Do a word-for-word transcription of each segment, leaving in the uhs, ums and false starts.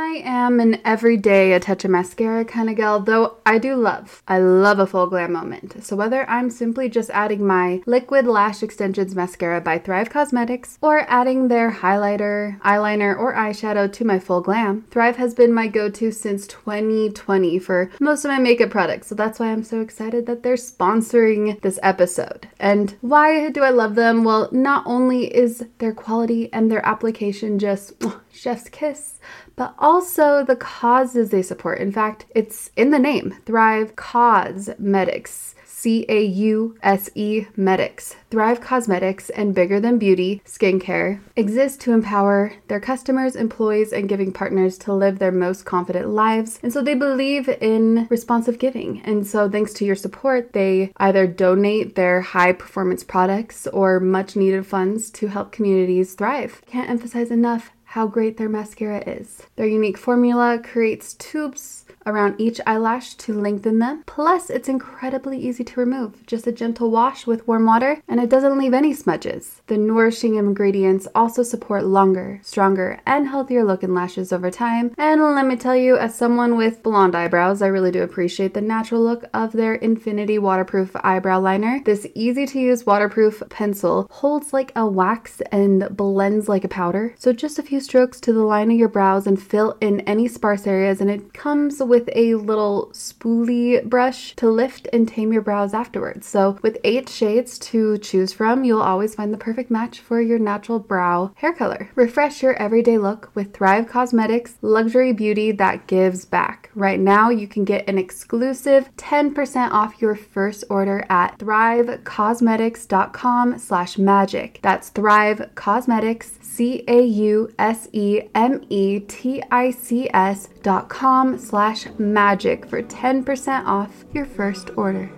I am an everyday a touch of mascara kind of gal, though I do love, I love a full glam moment. So whether I'm simply just adding my Liquid Lash Extensions Mascara by Thrive Cosmetics or adding their highlighter, eyeliner, or eyeshadow to my full glam, Thrive has been my go-to since twenty twenty for most of my makeup products. So that's why I'm so excited that they're sponsoring this episode. And why do I love them? Well, not only is their quality and their application just oh, chef's kiss, but also the causes they support. In fact, it's in the name, Thrive Cosmetics. C A U S E Medics. Thrive Cosmetics and Bigger Than Beauty Skincare exist to empower their customers, employees, and giving partners to live their most confident lives. And so they believe in responsive giving. And so thanks to your support, they either donate their high performance products or much needed funds to help communities thrive. Can't emphasize enough how great their mascara is. Their unique formula creates tubes around each eyelash to lengthen them. Plus, it's incredibly easy to remove. Just a gentle wash with warm water, and it doesn't leave any smudges. The nourishing ingredients also support longer, stronger, and healthier looking lashes over time. And let me tell you, as someone with blonde eyebrows, I really do appreciate the natural look of their Infinity Waterproof Eyebrow Liner. This easy-to-use waterproof pencil holds like a wax and blends like a powder. So just a few strokes to the line of your brows and fill in any sparse areas, and it comes with a little spoolie brush to lift and tame your brows afterwards. So with eight shades to choose from, you'll always find the perfect match for your natural brow hair color. Refresh your everyday look with Thrive Cosmetics luxury beauty that gives back. Right now, you can get an exclusive ten percent off your first order at thrivecosmetics.com slash magic. That's Thrive Cosmetics, C A U S E M E T I C S dot com slash magic for ten percent off your first order.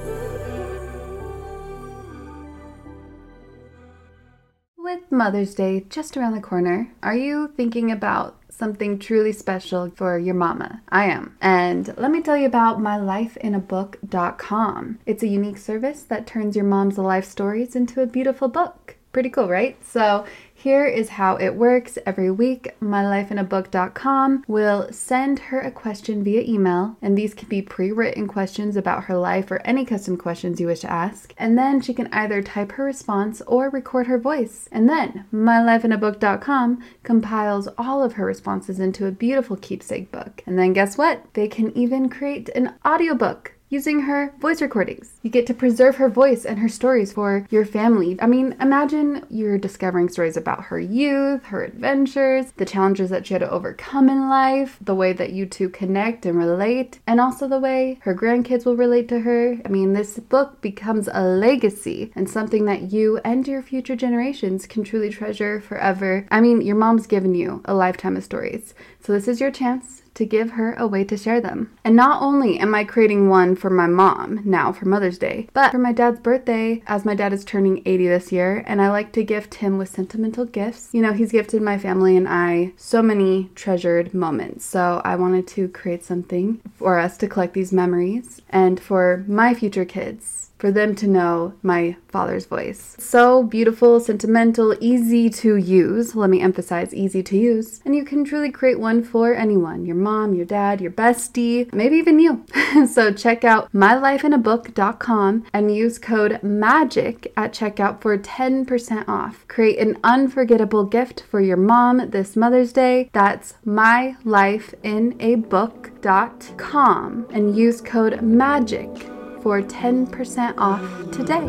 With Mother's Day just around the corner, are you thinking about something truly special for your mama? I am. And let me tell you about my life in a book dot com. It's a unique service that turns your mom's life stories into a beautiful book. Pretty cool, right? So here is how it works. Every week, my life in a book dot com will send her a question via email, and these can be pre-written questions about her life or any custom questions you wish to ask. And then she can either type her response or record her voice. And then my life in a book dot com compiles all of her responses into a beautiful keepsake book. And then guess what? They can even create an audiobook using her voice recordings. You get to preserve her voice and her stories for your family. I mean, imagine you're discovering stories about her youth, her adventures, the challenges that she had to overcome in life, the way that you two connect and relate, and also the way her grandkids will relate to her. I mean, this book becomes a legacy and something that you and your future generations can truly treasure forever. I mean, your mom's given you a lifetime of stories, so this is your chance to give her a way to share them. And not only am I creating one for my mom now for Mother's Day, but for my dad's birthday, as my dad is turning eighty this year, and I like to gift him with sentimental gifts. You know, he's gifted my family and I so many treasured moments. So I wanted to create something for us to collect these memories and for my future kids, for them to know my father's voice. So beautiful, sentimental, easy to use. Let me emphasize easy to use. And you can truly create one for anyone, your mom, your dad, your bestie, maybe even you. So check out my life in a book dot com and use code MAGIC at checkout for ten percent off. Create an unforgettable gift for your mom this Mother's Day. That's my life in a book dot com and use code MAGIC for ten percent off today.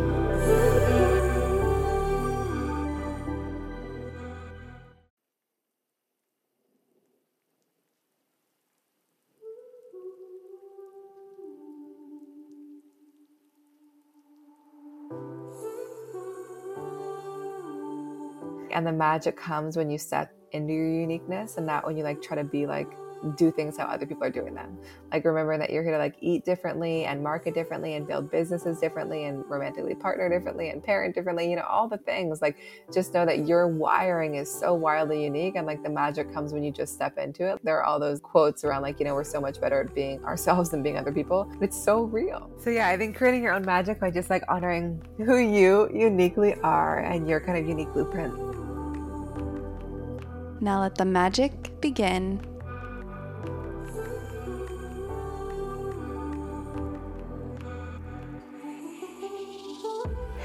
And the magic comes when you step into your uniqueness and not when you like try to be like do things how other people are doing them. Like remember that you're here to like eat differently and market differently and build businesses differently and romantically partner differently and parent differently, you know, all the things. Like just know that your wiring is so wildly unique and like the magic comes when you just step into it. There are all those quotes around like, you know, we're so much better at being ourselves than being other people. It's so real. So yeah, I think creating your own magic by just like honoring who you uniquely are and your kind of unique blueprint. Now let the magic begin.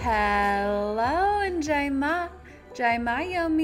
Hello and Jai Ma, Jai Ma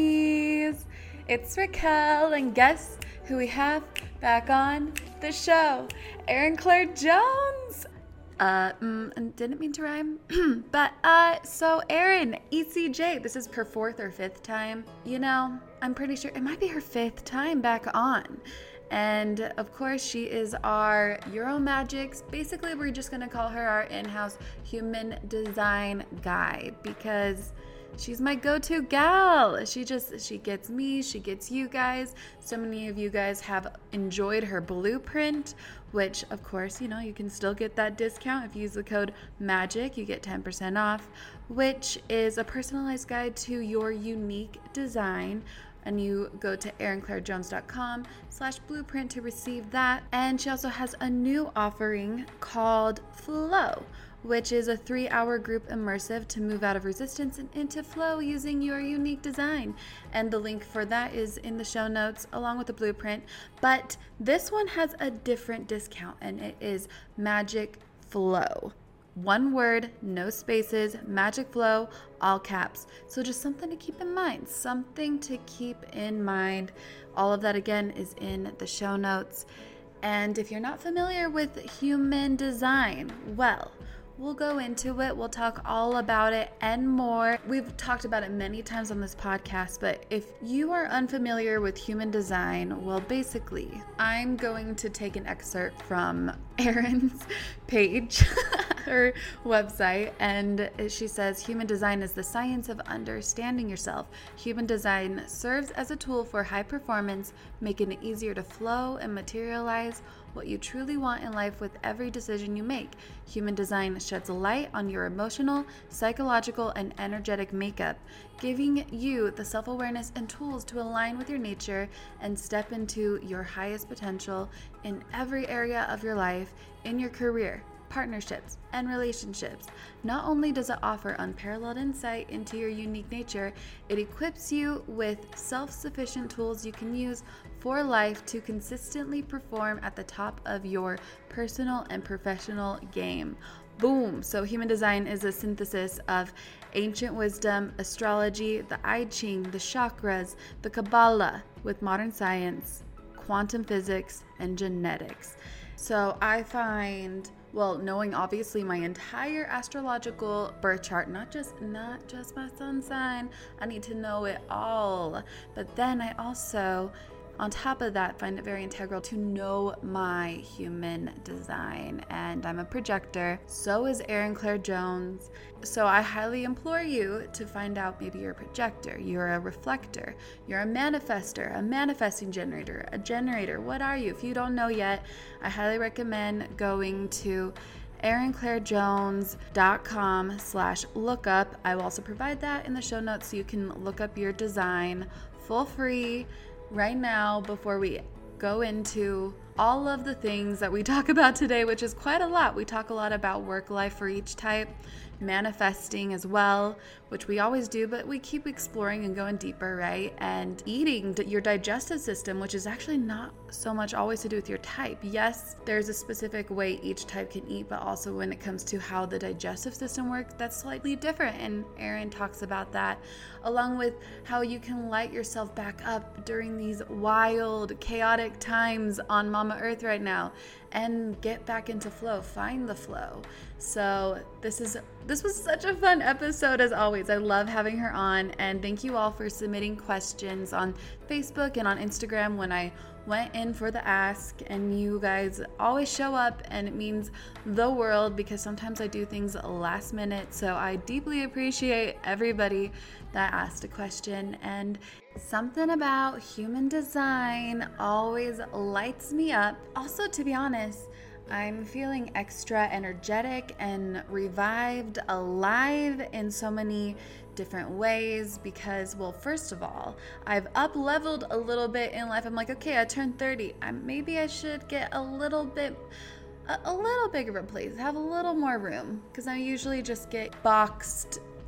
Yomis. It's Raquel, and guess who we have back on the show? Erin Claire Jones. Uh, mm, didn't mean to rhyme, but, uh, so Erin, E C J, this is her fourth or fifth time. You know, I'm pretty sure it might be her fifth time back on. And of course, she is our Euromagics. Basically, we're just gonna call her our in-house human design guide because she's my go-to gal. She just, she gets me, she gets you guys. So many of you guys have enjoyed her blueprint, which of course, you know, you can still get that discount. If you use the code MAGIC, you get ten percent off, which is a personalized guide to your unique design. And you go to erin claire jones dot com slash blueprint to receive that. And she also has a new offering called Flow, which is a three-hour group immersive to move out of resistance and into flow using your unique design. And the link for that is in the show notes along with the blueprint. But this one has a different discount, and it is Magic Flow. One word, no spaces, Magic Flow, all caps. So just something to keep in mind, something to keep in mind. All of that again is in the show notes. And if you're not familiar with human design, well, we'll go into it. We'll talk all about it and more. We've talked about it many times on this podcast, but if you are unfamiliar with human design, well, basically, I'm going to take an excerpt from Erin's page, her website, and she says, human design is the science of understanding yourself. Human design serves as a tool for high performance, making it easier to flow and materialize what you truly want in life with every decision you make. Human design sheds a light on your emotional, psychological, and energetic makeup, giving you the self-awareness and tools to align with your nature and step into your highest potential in every area of your life, in your career, partnerships, and relationships. Not only does it offer unparalleled insight into your unique nature, it equips you with self-sufficient tools you can use for life to consistently perform at the top of your personal and professional game. Boom! So human design is a synthesis of ancient wisdom, astrology, the I Ching, the chakras, the Kabbalah with modern science, quantum physics, and genetics. So I find, well, knowing obviously my entire astrological birth chart, not just not just my sun sign, I need to know it all. But then I also, on top of that, find it very integral to know my human design. And I'm a projector. So is Erin Claire Jones. So I highly implore you to find out, maybe you're a projector, you're a reflector, you're a manifester, a manifesting generator, a generator. What are you? If you don't know yet, I highly recommend going to erin claire jones dot com slash lookup. I will also provide that in the show notes so you can look up your design full free right now before we go into all of the things that we talk about today, which is quite a lot. We talk a lot about work life for each type, manifesting as well, which we always do, but we keep exploring and going deeper, right? And eating, your digestive system, which is actually not so much always to do with your type. Yes, there's a specific way each type can eat, but also when it comes to how the digestive system works, that's slightly different. And Erin talks about that, along with how you can light yourself back up during these wild, chaotic times on Mama Earth right now and get back into flow, find the flow. So this is this was such a fun episode as always. I love having her on, and thank you all for submitting questions on Facebook and on Instagram when I went in for the ask, and you guys always show up, and it means the world because sometimes I do things last minute. So I deeply appreciate everybody that asked a question, and something about human design always lights me up. Also, to be honest, I'm feeling extra energetic and revived, alive in so many different ways because, well, first of all, I've up leveled a little bit in life. I'm like, okay, I turned thirty. I, maybe I should get a little bit, a, a little bigger of a place, have a little more room, because I usually just get boxed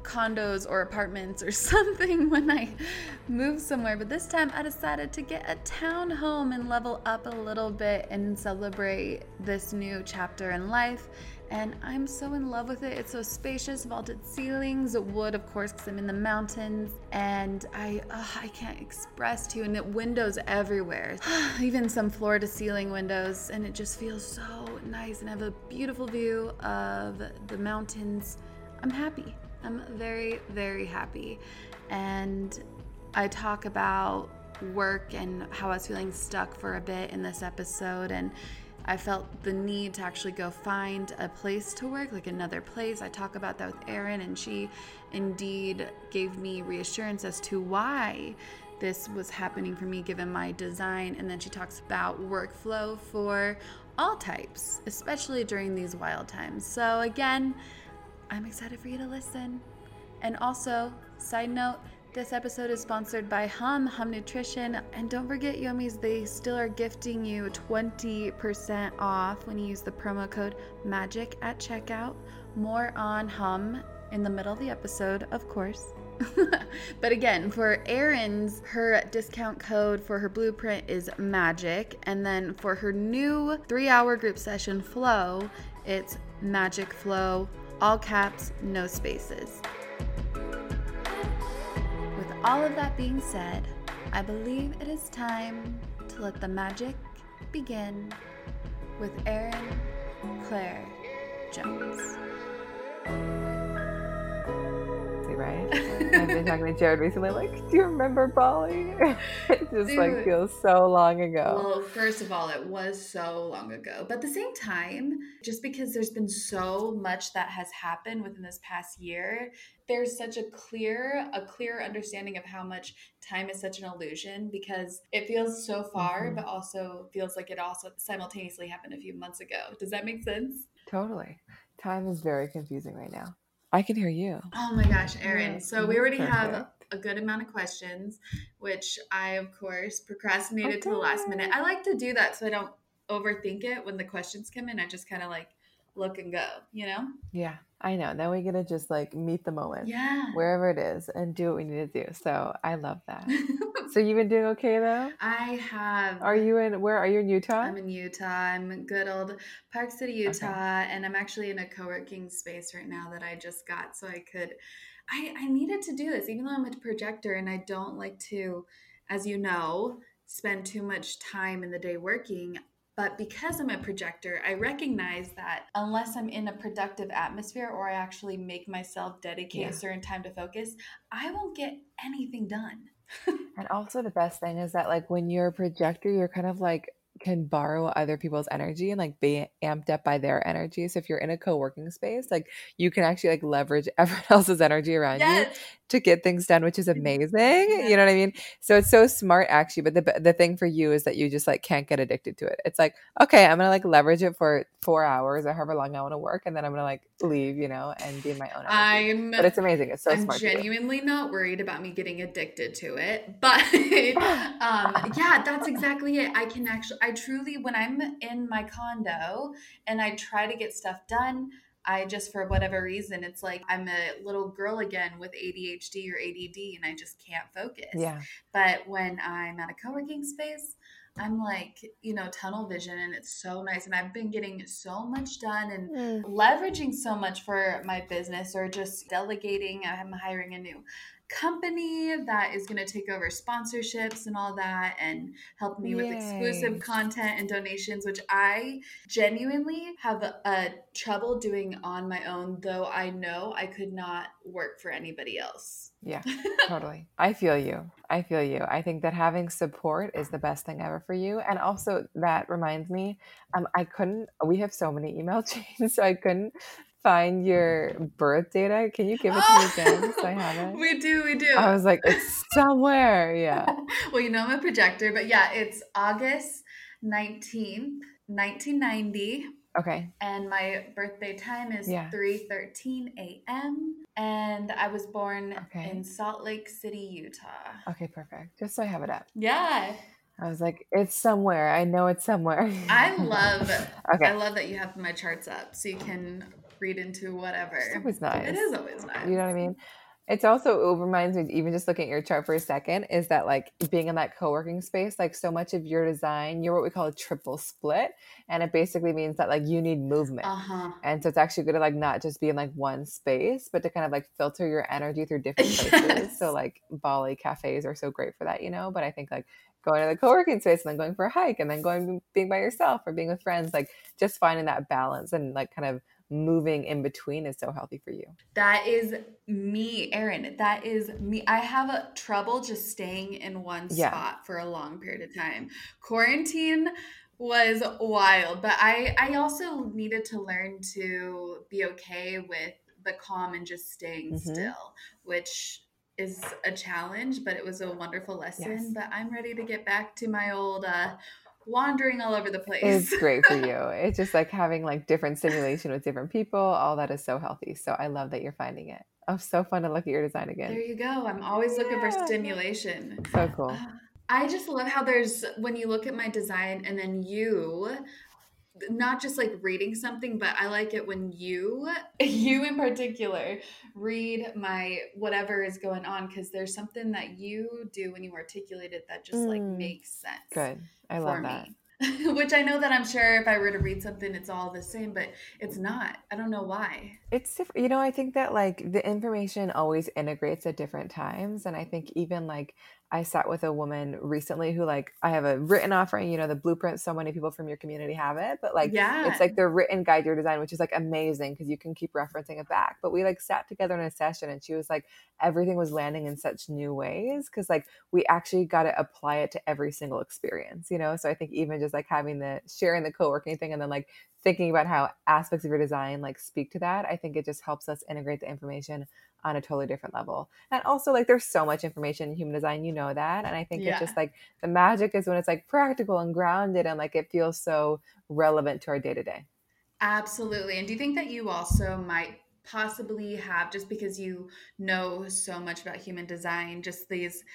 condos or apartments or something when I move somewhere. But this time I decided to get a townhome and level up a little bit and celebrate this new chapter in life. And I'm so in love with it. It's so spacious, vaulted ceilings, wood, of course, because I'm in the mountains. And I uh, I can't express to you, and the windows everywhere, even some floor to ceiling windows. And it just feels so nice, and I have a beautiful view of the mountains. I'm happy. I'm very, very happy. And I talk about work and how I was feeling stuck for a bit in this episode, and I felt the need to actually go find a place to work, like another place. I talk about that with Erin, and she indeed gave me reassurance as to why this was happening for me given my design. And then she talks about workflow for all types, especially during these wild times. So again, I'm excited for you to listen. And also, side note, this episode is sponsored by Hum, Hum Nutrition. And don't forget, Yummies, they still are gifting you twenty percent off when you use the promo code MAGIC at checkout. More on Hum in the middle of the episode, of course. But again, for Erin's, her discount code for her blueprint is MAGIC. And then for her new three-hour group session, Flow, it's MAGIC Flow, all caps, no spaces. All of that being said, I believe it is time to let the magic begin with Erin Claire Jones. Right? I've been talking to Jared recently, like, do you remember Bali? It just Dude. like feels so long ago. Well, first of all, it was so long ago. But at the same time, just because there's been so much that has happened within this past year, there's such a clear, a clear understanding of how much time is such an illusion, because it feels so far, mm-hmm. but also feels like it also simultaneously happened a few months ago. Does that make sense? Totally. Time is very confusing right now. I can hear you. Oh my gosh, Erin. So we already Perfect. have a good amount of questions, which I, of course, procrastinated okay. to the last minute. I like to do that so I don't overthink it when the questions come in. I just kind of like look and go, you know? Yeah, I know. Then we get to just like meet the moment. Yeah. Wherever it is and do what we need to do. So I love that. So you've been doing okay though? I have. Are you in, where are you in Utah? I'm in Utah. I'm in good old Park City, Utah. Okay. And I'm actually in a co-working space right now that I just got. So I could, I, I needed to do this, even though I'm a projector and I don't like to, as you know, spend too much time in the day working. But because I'm a projector, I recognize that unless I'm in a productive atmosphere or I actually make myself dedicate yeah. a certain time to focus, I won't get anything done. And also the best thing is that like when you're a projector, you're kind of like can borrow other people's energy and like be amped up by their energy. So if you're in a co-working space, like you can actually like leverage everyone else's energy around yes. you to get things done, which is amazing. Yes. You know what I mean? So it's so smart actually. But the the thing for you is that you just like can't get addicted to it. It's like, okay, I'm going to like leverage it for four hours or however long I want to work. And then I'm going to like leave, you know, and be in my own energy. I'm, but it's amazing. It's so I'm smart. I'm genuinely not worried about me getting addicted to it. But um, yeah, that's exactly it. I can actually, I truly, when I'm in my condo and I try to get stuff done, I just, for whatever reason, it's like I'm a little girl again with A D H D or A D D and I just can't focus. Yeah. But when I'm at a co-working space, I'm like, you know, tunnel vision, and it's so nice. And I've been getting so much done and mm. leveraging so much for my business, or just delegating. I'm hiring a new company that is going to take over sponsorships and all that and help me Yay. with exclusive content and donations, which I genuinely have a, a trouble doing on my own, though I know I could not work for anybody else. Yeah, totally. I feel you. I feel you. I think that having support is the best thing ever for you. And also that reminds me, um, I couldn't, we have so many email chains, so I couldn't find your birth data. Can you give it to me again so I have it? We do, we do. I was like, it's somewhere. Yeah. Well, you know, I'm a projector, but yeah, it's August nineteenth, nineteen ninety. Okay. And my birthday time is yeah. three thirteen a.m. And I was born okay. in Salt Lake City, Utah. Okay, perfect. Just so I have it up. Yeah. I was like, it's somewhere. I know it's somewhere. I love okay. I love that you have my charts up so you can read into whatever. It's always nice. It is always nice. You know what I mean? It's also, it reminds me, even just looking at your chart for a second, is that like being in that co-working space, like so much of your design, you're what we call a triple split. And it basically means that like you need movement. Uh-huh. And so it's actually good to like not just be in like one space, but to kind of like filter your energy through different places. Yes. So like Bali cafes are so great for that, you know, but I think like going to the co-working space and then going for a hike and then going being by yourself or being with friends, like just finding that balance and like kind of moving in between is so healthy for you. That is me, Erin. That is me. I have a trouble just staying in one Yeah. spot for a long period of time. Quarantine was wild, but I, I also needed to learn to be okay with the calm and just staying Mhm. still, which is a challenge, but it was a wonderful lesson. Yes. But I'm ready to get back to my old uh, wandering all over the place. It's great for you. It's just like having like different stimulation with different people. All that is so healthy. So I love that you're finding it. Oh, so fun to look at your design again. There you go. I'm always looking for Yeah. stimulation. So cool. Uh, I just love how there's, when you look at my design and then you, not just like reading something, but I like it when you, you in particular, read my whatever is going on, because there's something that you do when you articulate it that just like Mm. makes sense Good. I for love that. me. Which I know that I'm sure if I were to read something, it's all the same, but it's not. I don't know why. It's different. You know, I think that like the information always integrates at different times. And I think even like I sat with a woman recently who like, I have a written offering, you know, the blueprint, so many people from your community have it, but like, Yeah. it's like the written guide to your design, which is like amazing because you can keep referencing it back. But we like sat together in a session and she was like, everything was landing in such new ways because like we actually got to apply it to every single experience, you know? So I think even just like having the sharing the co-working thing and then like thinking about how aspects of your design like speak to that, I think it just helps us integrate the information on a totally different level. And also like there's so much information in human design, you know that. And I think Yeah. it's just like the magic is when it's like practical and grounded and like it feels so relevant to our day to day. Absolutely. And do you think that you also might possibly have, just because you know so much about human design, just these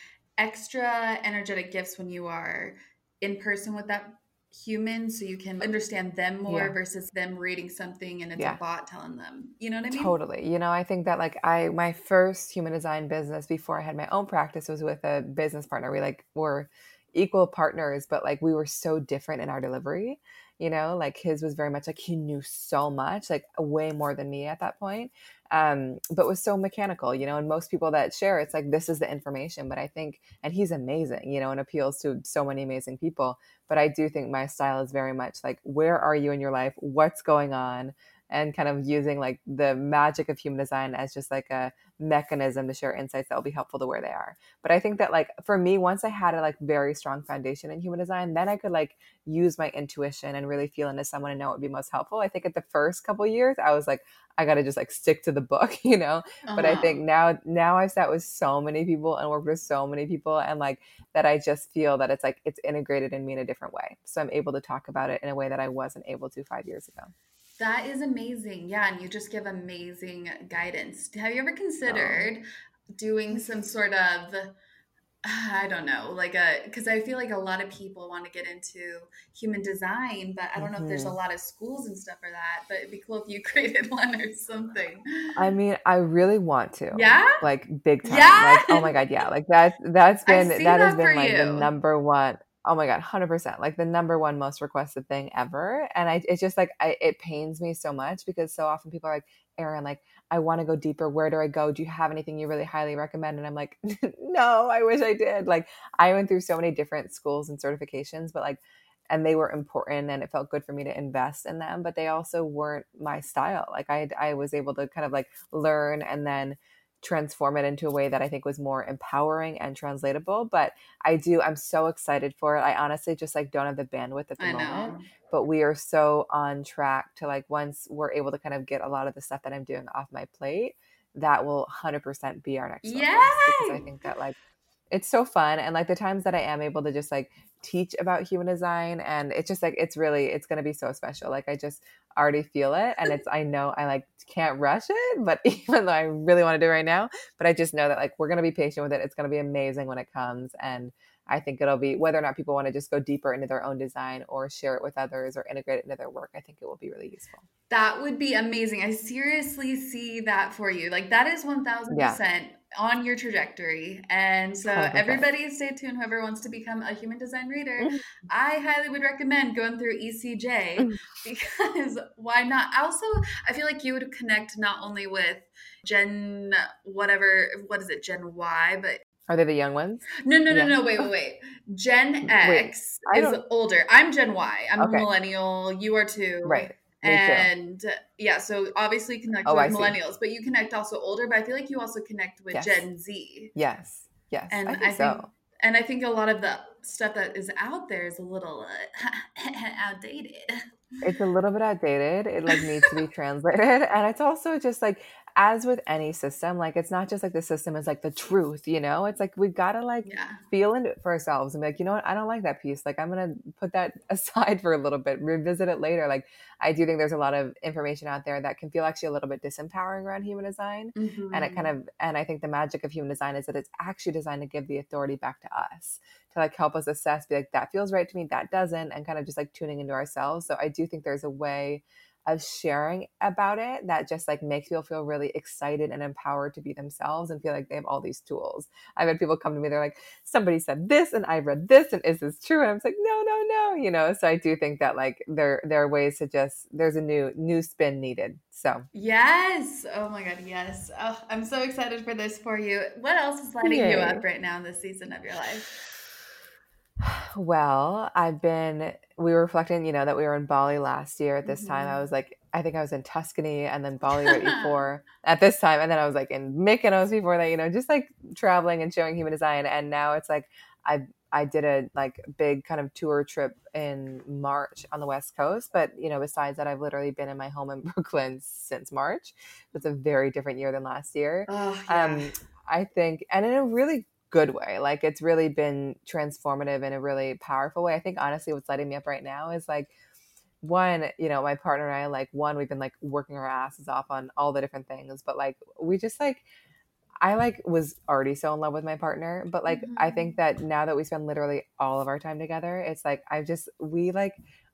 extra energetic gifts when you are in person with that human, so you can understand them more Yeah. versus them reading something and it's Yeah. a bot telling them, you know what I mean? Totally. You know, I think that like I, my first human design business before I had my own practice was with a business partner. We like were equal partners, but like we were so different in our delivery, you know, like his was very much like he knew so much, like way more than me at that point. Um, but was so mechanical, you know, and most people that share, it's like, this is the information, but I think, and he's amazing, you know, and appeals to so many amazing people. But I do think my style is very much like, where are you in your life? What's going on? And kind of using like the magic of human design as just like a mechanism to share insights that will be helpful to where they are. But I think that like for me, once I had a like very strong foundation in human design, then I could like use my intuition and really feel into someone and know what would be most helpful. I think at the first couple of years, I was like, I got to just like stick to the book, you know? Uh-huh. But I think now, now I've sat with so many people and worked with so many people and like that I just feel that it's like, it's integrated in me in a different way. So I'm able to talk about it in a way that I wasn't able to five years ago. That is amazing. Yeah, and you just give amazing guidance. Have you ever considered oh. doing some sort of, I don't know, like a, because I feel like a lot of people want to get into human design, but I don't know mm-hmm. if there's a lot of schools and stuff for that, but it'd be cool if you created one or something. I mean, I really want to. Yeah? Like big time. Yeah? Like, oh my God, yeah. Like that's, that's been, that, that has been like you. the number one. Oh my God, one hundred percent. Like the number one most requested thing ever. And I, it's just like, I, it pains me so much because so often people are like, Erin, like, I want to go deeper. Where do I go? Do you have anything you really highly recommend? And I'm like, no, I wish I did. Like I went through so many different schools and certifications, but like, and they were important and it felt good for me to invest in them, but they also weren't my style. Like I, I was able to kind of like learn and then transform it into a way that I think was more empowering and translatable. But I do, I'm so excited for it. I honestly just like don't have the bandwidth at the I moment, know. But we are so on track to like, once we're able to kind of get a lot of the stuff that I'm doing off my plate, that will one hundred percent be our next focus. Because I think that like, it's so fun. And like the times that I am able to just like teach about human design and it's just like, it's really, it's going to be so special. Like I just already feel it. And it's, I know I like can't rush it, but even though I really want to do it right now, but I just know that like, we're going to be patient with it. It's going to be amazing when it comes. And I think it'll be, whether or not people want to just go deeper into their own design or share it with others or integrate it into their work, I think it will be really useful. That would be amazing. I seriously see that for you. Like that is one thousand percent on your trajectory. And so one hundred percent. Everybody stay tuned. Whoever wants to become a human design reader, mm-hmm. I highly would recommend going through E C J mm-hmm. because why not? Also, I feel like you would connect not only with Gen whatever, what is it, Gen Y, but are they the young ones? No, no, no, yeah. no. Wait, wait, wait. Gen X wait, is older. I'm Gen Y. I'm okay. a millennial. You are too. Right. Me and too. yeah, so obviously connect oh, with I millennials, see. But you connect also older, but I feel like you also connect with yes. Gen Z. Yes. Yes. And I think, I think so. And I think a lot of the stuff that is out there is a little uh, outdated. It's a little bit outdated. It like needs to be translated. And it's also just like, as with any system, like it's not just like the system is like the truth, you know, it's like, we've got to like yeah. feel into it for ourselves and be like, you know what, I don't like that piece. Like, I'm going to put that aside for a little bit, revisit it later. Like, I do think there's a lot of information out there that can feel actually a little bit disempowering around human design. Mm-hmm. And it kind of, and I think the magic of human design is that it's actually designed to give the authority back to us, to like help us assess, be like, that feels right to me, that doesn't, and kind of just like tuning into ourselves. So I do think there's a way of sharing about it that just like makes people feel really excited and empowered to be themselves and feel like they have all these tools. I've had people come to me, they're like, somebody said this and I read this and is this true? And I'm just like, no, no, no, you know? So I do think that like there, there are ways to just, there's a new, new spin needed. So. Yes. Oh my God. Yes. Oh, I'm so excited for this for you. What else is lighting Yay. you up right now in this season of your life? Well, I've been, we were reflecting, you know, that we were in Bali last year at this mm-hmm. time. I was like, I think I was in Tuscany and then Bali right before at this time. And then I was like in Mykonos before that, you know, just like traveling and showing human design. And now it's like, I, I did a like big kind of tour trip in March on the West Coast. But, you know, besides that, I've literally been in my home in Brooklyn since March. It's a very different year than last year. Oh, yeah. Um, I think, and in a really good way, like it's really been transformative in a really powerful way. I think honestly what's lighting me up right now is like, one, you know, my partner and I, like one, we've been like working our asses off on all the different things, but like we just like, I like was already so in love with my partner, but like mm-hmm. I think that now that we spend literally all of our time together, it's like I just we like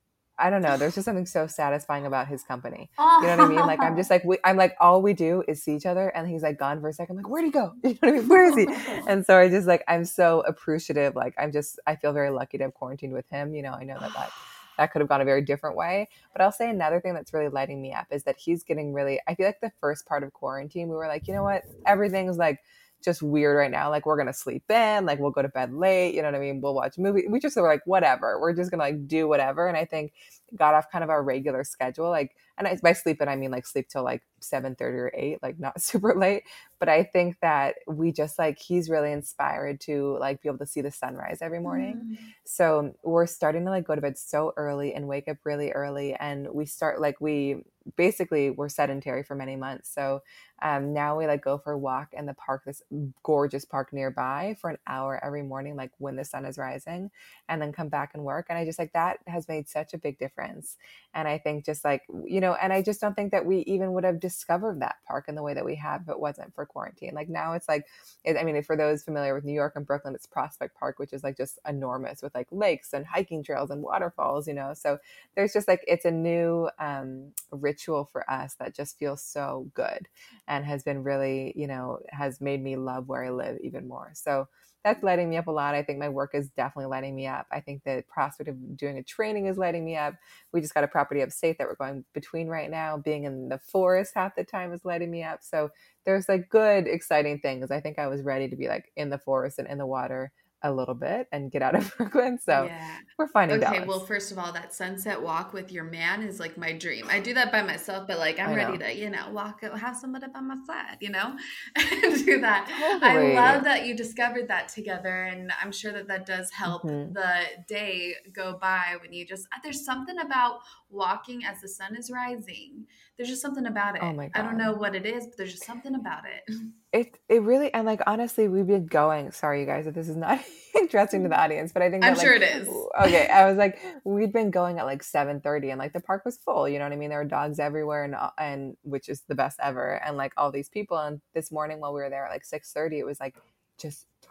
I don't know. There's just something so satisfying about his company. Oh. You know what I mean? Like, I'm just like, we, I'm like, all we do is see each other and he's like gone for a second. I'm like, where'd he go? You know what I mean? Where is he? And so I just like, I'm so appreciative. Like, I'm just, I feel very lucky to have quarantined with him. You know, I know that that, that could have gone a very different way, but I'll say another thing that's really lighting me up is that he's getting really, I feel like the first part of quarantine, we were like, you know what? Everything's like, just weird right now. Like we're going to sleep in, like we'll go to bed late. You know what I mean? We'll watch movies. We just were like, whatever, we're just going to like do whatever. And I think got off kind of our regular schedule. Like, and I, by sleep in, I mean like sleep till like seven thirty or eight, like not super late. But I think that we just like, he's really inspired to like be able to see the sunrise every morning. Mm. So we're starting to like go to bed so early and wake up really early. And we start like, we basically were sedentary for many months. So um, now we like go for a walk in the park, this gorgeous park nearby for an hour every morning, like when the sun is rising, and then come back and work. And I just like, that has made such a big difference. And I think just like, you know, and I just don't think that we even would have discovered that park in the way that we have if it wasn't for quarantine. Like now it's like, it, I mean, for those familiar with New York and Brooklyn, it's Prospect Park, which is like just enormous with like lakes and hiking trails and waterfalls, you know? So there's just like, it's a new um, ritual for us that just feels so good and has been really, you know, has made me love where I live even more. So that's lighting me up a lot. I think my work is definitely lighting me up. I think the prospect of doing a training is lighting me up. We just got a property upstate that we're going between right now. Being in the forest half the time is lighting me up. So there's like good, exciting things. I think I was ready to be like in the forest and in the water a little bit and get out of Brooklyn. So yeah. we're finding okay, balance. Well, first of all, that sunset walk with your man is like my dream. I do that by myself, but like I'm I ready know. to, you know, walk, have somebody by my side, you know, and do that. Totally. I love that you discovered that together. And I'm sure that that does help Mhm. the day go by when you just, there's something about walking as the sun is rising. There's just something about it. Oh my I don't God. know what it is, but there's just something about it. It it really, and like honestly, we've been going. Sorry, you guys, if this is not interesting to the audience, but I think that, I'm like, sure it is. Okay, I was like, we'd been going at like seven thirty, and like the park was full. You know what I mean? There were dogs everywhere, and and which is the best ever, and like all these people. And this morning while we were there at like six thirty, it was like just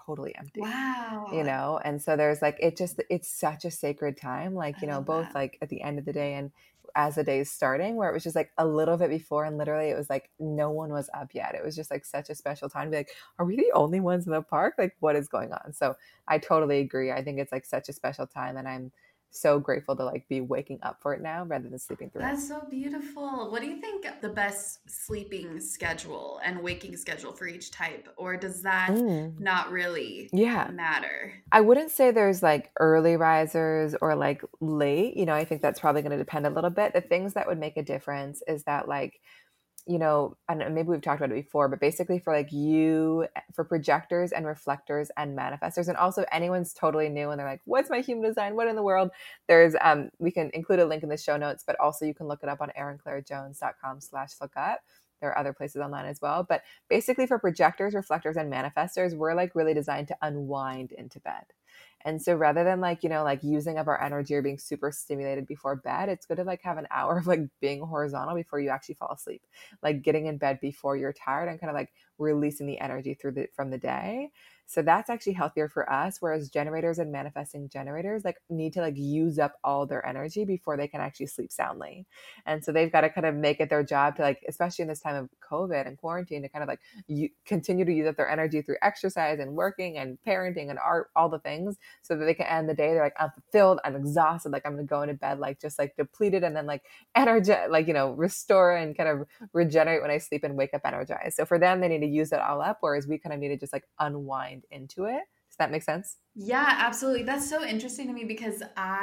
totally empty. Wow. You know? And so there's like, it just, it's such a sacred time, like, you I know, love both that. like at the end of the day and as the day is starting, where it was just like a little bit before, and literally it was like no one was up yet. It was just like such a special time to be like, are we the only ones in the park? Like, what is going on? So I totally agree. I think it's like such a special time, and I'm so grateful to like be waking up for it now rather than sleeping through it. That's so beautiful. What do you think the best sleeping schedule and waking schedule for each type, or does that Mm. not really Yeah. matter? I wouldn't say there's like early risers or like late. You know, I think that's probably going to depend a little bit. The things that would make a difference is that like, you know, and maybe we've talked about it before, but basically for like you, for projectors and reflectors and manifestors, and also anyone's totally new and they're like, what's my human design? What in the world? There's, um, we can include a link in the show notes, but also you can look it up on erinclairejones.com slash look up. There are other places online as well. But basically for projectors, reflectors, and manifestors, we're like really designed to unwind into bed. And so rather than like, you know, like using up our energy or being super stimulated before bed, it's good to like have an hour of like being horizontal before you actually fall asleep, like getting in bed before you're tired and kind of like releasing the energy through the, from the day. So that's actually healthier for us. Whereas generators and manifesting generators like need to like use up all their energy before they can actually sleep soundly. And so they've got to kind of make it their job to like, especially in this time of COVID and quarantine, to kind of like you continue to use up their energy through exercise and working and parenting and art, all the things, so that they can end the day. They're like, I'm fulfilled, I'm exhausted, like I'm going to go into bed, like just like depleted, and then like energy, like, you know, restore and kind of regenerate when I sleep and wake up energized. So for them, they need to use it all up. Whereas we kind of need to just like unwind into it. Does that make sense? Yeah, absolutely. That's so interesting to me because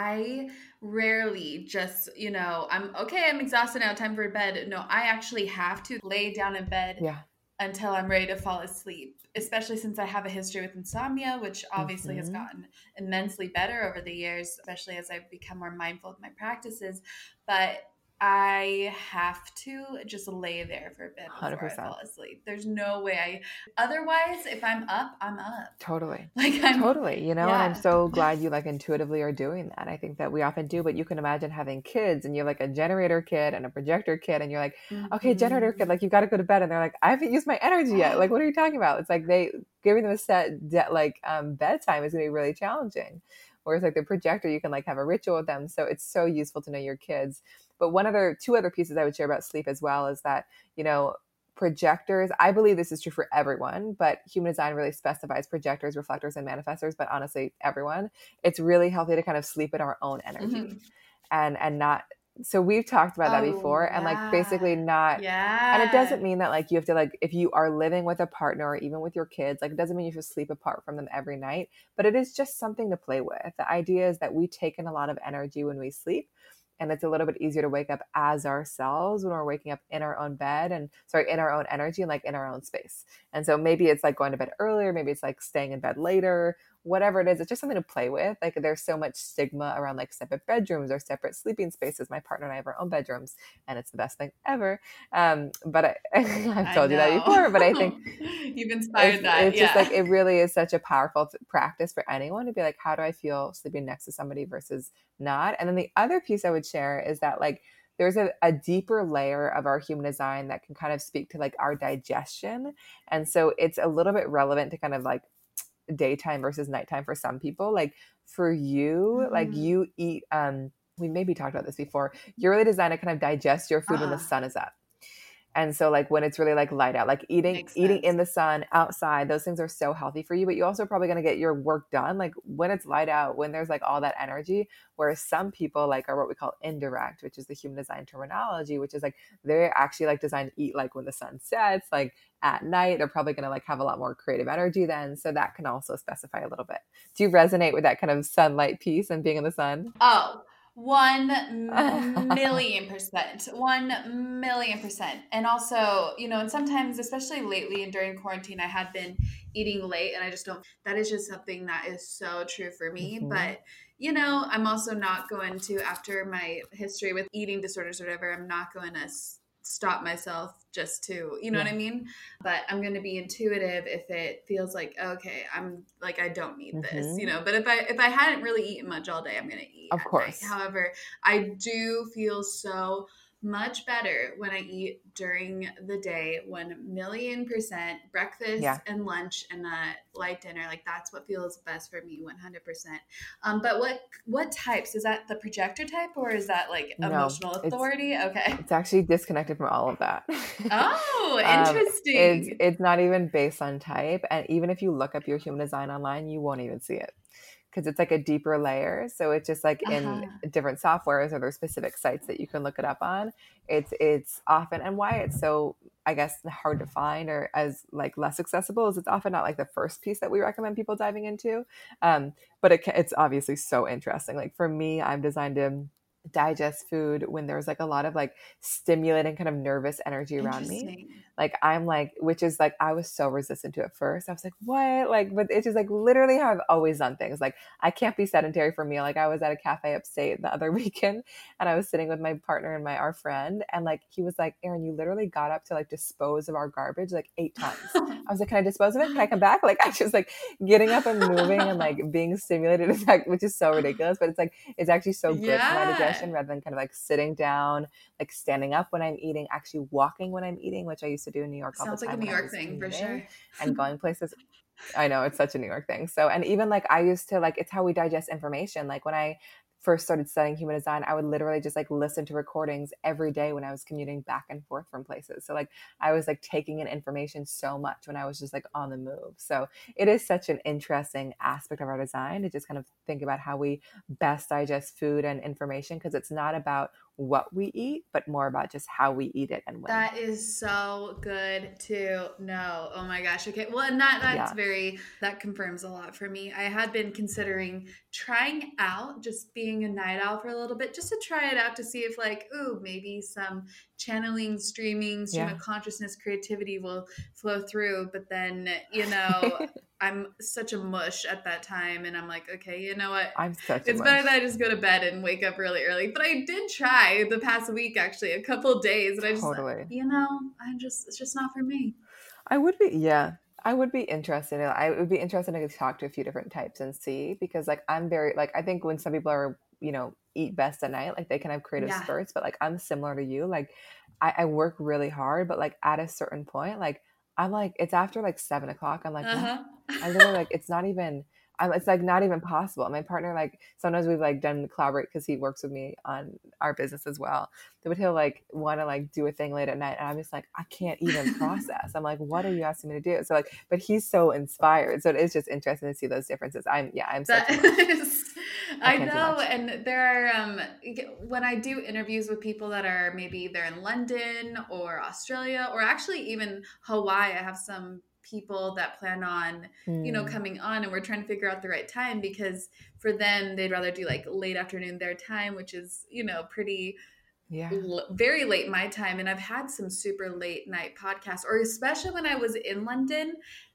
I rarely just, you know, I'm okay, I'm exhausted now, time for bed. No, I actually have to lay down in bed Yeah. until I'm ready to fall asleep, especially since I have a history with insomnia, which obviously has Mm-hmm. gotten immensely better over the years, especially as I've become more mindful of my practices. But I have to just lay there for a bit one hundred before I percent. fall asleep. There's no way I, otherwise, if I'm up, I'm up. Totally. Like I'm, Totally. You know, and I'm yeah. so glad you like intuitively are doing that. I think that we often do, but you can imagine having kids and you're like a generator kid and a projector kid, and you're like, okay, generator kid, like you got to go to bed. And they're like, I haven't used my energy yet. Like, what are you talking about? It's like they giving them a set de- like um, bedtime is going to be really challenging. Whereas like the projector, you can like have a ritual with them. So it's so useful to know your kids. But one other, two other pieces I would share about sleep as well is that, you know, projectors, I believe this is true for everyone, but human design really specifies projectors, reflectors, and manifestors, but honestly, everyone. It's really healthy to kind of sleep in our own energy Mm-hmm. and and not, so we've talked about that Oh, before, and like basically yeah. not, Yeah. and it doesn't mean that like you have to like, if you are living with a partner or even with your kids, like it doesn't mean you should sleep apart from them every night, but it is just something to play with. The idea is that we take in a lot of energy when we sleep. And it's a little bit easier to wake up as ourselves when we're waking up in our own bed and sorry, in our own energy and like in our own space. And so maybe it's like going to bed earlier, maybe it's like staying in bed later, whatever it is, it's just something to play with. Like there's so much stigma around like separate bedrooms or separate sleeping spaces. My partner and I have our own bedrooms and it's the best thing ever. Um, but I, I've I told you that know. before, but I think You've inspired it's, that. it's just Yeah. like, it really is such a powerful t- practice for anyone to be like, how do I feel sleeping next to somebody versus not? And then the other piece I would share is that like, there's a, a deeper layer of our human design that can kind of speak to like our digestion. And so it's a little bit relevant to kind of like daytime versus nighttime for some people. Like for you, Mm-hmm. like you eat, um, we maybe talked about this before. You're really designed to kind of digest your food uh-huh. when the sun is up. And so like when it's really like light out, like eating, Makes eating sense. in the sun outside, those things are so healthy for you, but you also probably going to get your work done. Like when it's light out, when there's like all that energy, whereas some people like are what we call indirect, which is the human design terminology, which is like, they're actually like designed to eat like when the sun sets, like at night, they're probably going to like have a lot more creative energy then. So that can also specify a little bit. Do you resonate with that kind of sunlight piece and being in the sun? Oh, One million percent. One million percent. And also, you know, and sometimes, especially lately and during quarantine, I had been eating late and I just don't, that is just something that is so true for me. Mm-hmm. But, you know, I'm also not going to, after my history with eating disorders or whatever, I'm not going to stop myself just to, you know yeah. what I mean? But I'm going to be intuitive if it feels like, okay, I'm like, I don't need mm-hmm. this, you know, but if I, if I hadn't really eaten much all day, I'm going to eat. Of course. Night. However, I do feel so much better when I eat during the day, one million percent breakfast Yeah. and lunch and a light dinner. Like that's what feels best for me, one hundred percent. Um, but what what types? Is that the projector type or is that like No, emotional it's authority? Okay. it's actually disconnected from all of that. Oh, um, it's interesting. it's not even based on type, and even if you look up your human design online, you won't even see it because it's like a deeper layer. So it's just like in Uh-huh. different softwares or there's specific sites that you can look it up on. It's it's often, and why it's so, I guess, hard to find or as like less accessible is it's often not like the first piece that we recommend people diving into. Um, but it, it's obviously so interesting. Like for me, I'm designed to digest food when there's like a lot of like stimulating kind of nervous energy around me. Interesting. Like I'm like, which is like, I was so resistant to it first. I was like, what? Like, but it's just like literally how I've always done things. Like I can't be sedentary for a meal. Like I was at a cafe upstate the other weekend and I was sitting with my partner and my, our friend. And like, he was like, Erin, you literally got up to like dispose of our garbage like eight times. I was like, can I dispose of it? Can I come back? Like I just like getting up and moving and like being stimulated, is like, which is so ridiculous, but it's like, it's actually so good for my digestion Yeah. rather than kind of like sitting down, like standing up when I'm eating, actually walking when I'm eating, which I used to do in New York all the Sounds like a time New when I York was thing for commuting sure. and going places. I know it's such a New York thing. So, and even like I used to like, it's how we digest information. Like when I first started studying human design, I would literally just like listen to recordings every day when I was commuting back and forth from places. So like I was like taking in information so much when I was just like on the move. So it is such an interesting aspect of our design to just kind of think about how we best digest food and information, because it's not about what we eat, but more about just how we eat it and when. That is so good to know. Oh my gosh. Okay. Well, and that that's Yeah. very that confirms a lot for me. I had been considering trying out just being a night owl for a little bit, just to try it out to see if like, ooh, maybe some channeling, streaming, stream Yeah. of consciousness, creativity will flow through. But then, you know, I'm such a mush at that time. And I'm like, okay, you know what? I'm such a It's better mush. that I just go to bed and wake up really early. But I did try the past week, actually, a couple days. And I just, Totally. you know, I'm just, it's just not for me. I would be, yeah, I would be interested. in- I would be interested to talk to a few different types and see, because like I'm very, like, I think when some people are, you know, eat best at night, like they can have creative Yeah. spurts, but like I'm similar to you. Like I, I work really hard, but like at a certain point, like I'm like, it's after like seven o'clock. I'm like, what? Uh-huh. I literally like, it's not even, I'm, it's like not even possible. My partner, like sometimes we've like done collaborate because he works with me on our business as well. But he'll like want to like do a thing late at night, and I'm just like, I can't even process. I'm like, what are you asking me to do? So like, but he's so inspired, so it is just interesting to see those differences. I'm yeah, I'm such That a much. is, I I can't do know, much. and there are um when I do interviews with people that are maybe they're in London or Australia or actually even Hawaii. I have some people that plan on, you know, Hmm. coming on, and we're trying to figure out the right time because for them they'd rather do like late afternoon their time, which is, you know, pretty Yeah. l- very late my time. And I've had some super late night podcasts, or especially when I was in London,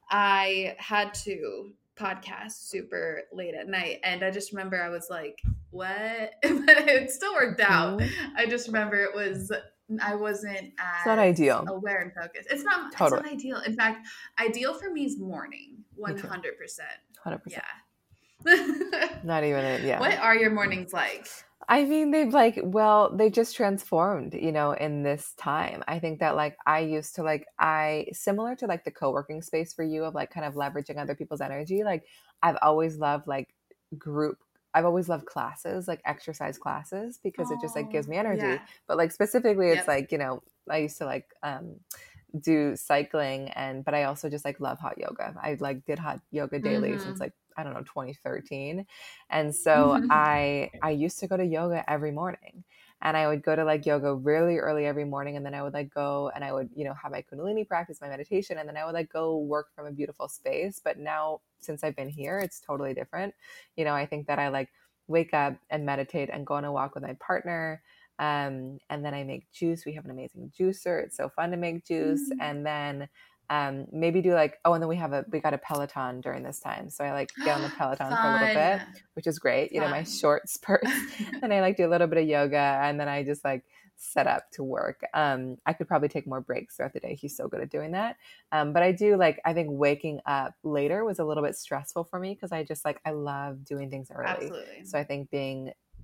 I had to podcast super late at night. And I just remember I was like, what? But it still worked out. Hmm. I just remember it was, I wasn't It's not as ideal. aware and focused. It's not, it's Totally. not ideal. In fact, ideal for me is morning, Me too. one hundred percent. one hundred percent. Yeah. Not even it. Yeah. What are your mornings like? I mean, they've like, well, they just transformed, you know, in this time. I think that like I used to like, I, similar to like the co-working space for you of like kind of leveraging other people's energy. Like I've always loved like group, I've always loved classes, like exercise classes, because it just like Oh, gives me yeah. energy. But like specifically, it's Yep. like, you know, I used to like, um, do cycling, and but I also just like love hot yoga. I like did hot yoga daily since Mm-hmm. like I don't know twenty thirteen. And so I I used to go to yoga every morning, and I would go to like yoga really early every morning, and then I would like go and I would, you know, have my kundalini practice, my meditation, and then I would like go work from a beautiful space. But now since I've been here, it's totally different. You know, I think that I like wake up and meditate and go on a walk with my partner. Um, and then I make juice. We have an amazing juicer. It's so fun to make juice. Mm. And then um, maybe do like, oh, and then we have a, we got a Peloton during this time. So I like get on the Peloton for a little Fun. bit, which is great. You know, my Fun. short spurts. Then I like do a little bit of yoga, and then I just like set up to work. Um, I could probably take more breaks throughout the day. He's so good at doing that. Um, but I do like, I think waking up later was a little bit stressful for me because I just like, I love doing things early. Absolutely. So I think being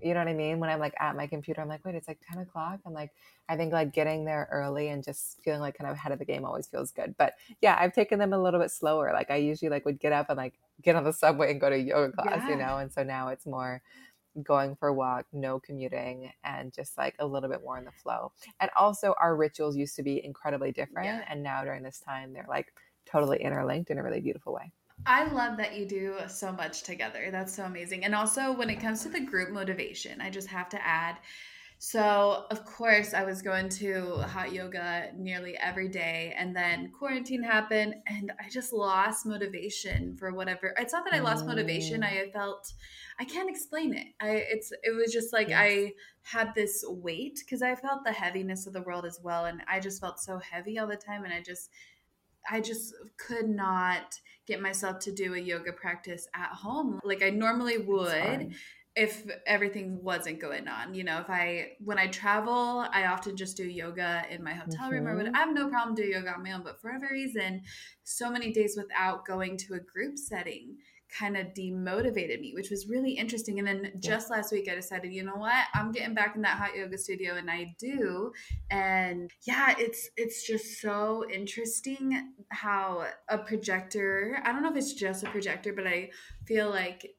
You know what I mean? When I'm like at my computer, I'm like, wait, it's like ten o'clock. I'm like, I think like getting there early and just feeling like kind of ahead of the game always feels good. But yeah, I've taken them a little bit slower. Like I usually like would get up and like get on the subway and go to yoga class, you Yeah. know? And so now it's more going for a walk, no commuting, and just like a little bit more in the flow. And also our rituals used to be incredibly different. Yeah. And now during this time, they're like totally interlinked in a really beautiful way. I love that you do so much together. That's so amazing. And also when it comes to the group motivation, I just have to add, so of course I was going to hot yoga nearly every day, and then quarantine happened and I just lost motivation for whatever. It's not that I lost motivation. I felt, I can't explain it. I it's it was just like Yes. I had this weight because I felt the heaviness of the world as well, and I just felt so heavy all the time, and I just I just could not get myself to do a yoga practice at home like I normally would if everything wasn't going on. You know, if I, when I travel, I often just do yoga in my hotel room or whatever. I have no problem doing yoga on my own, but for whatever reason, so many days without going to a group setting kind of demotivated me, which was really interesting. And then just yeah. last week I decided, you know what, I'm getting back in that hot yoga studio, and I do. And yeah, it's it's just so interesting how a projector, I don't know if it's just a projector, but I feel like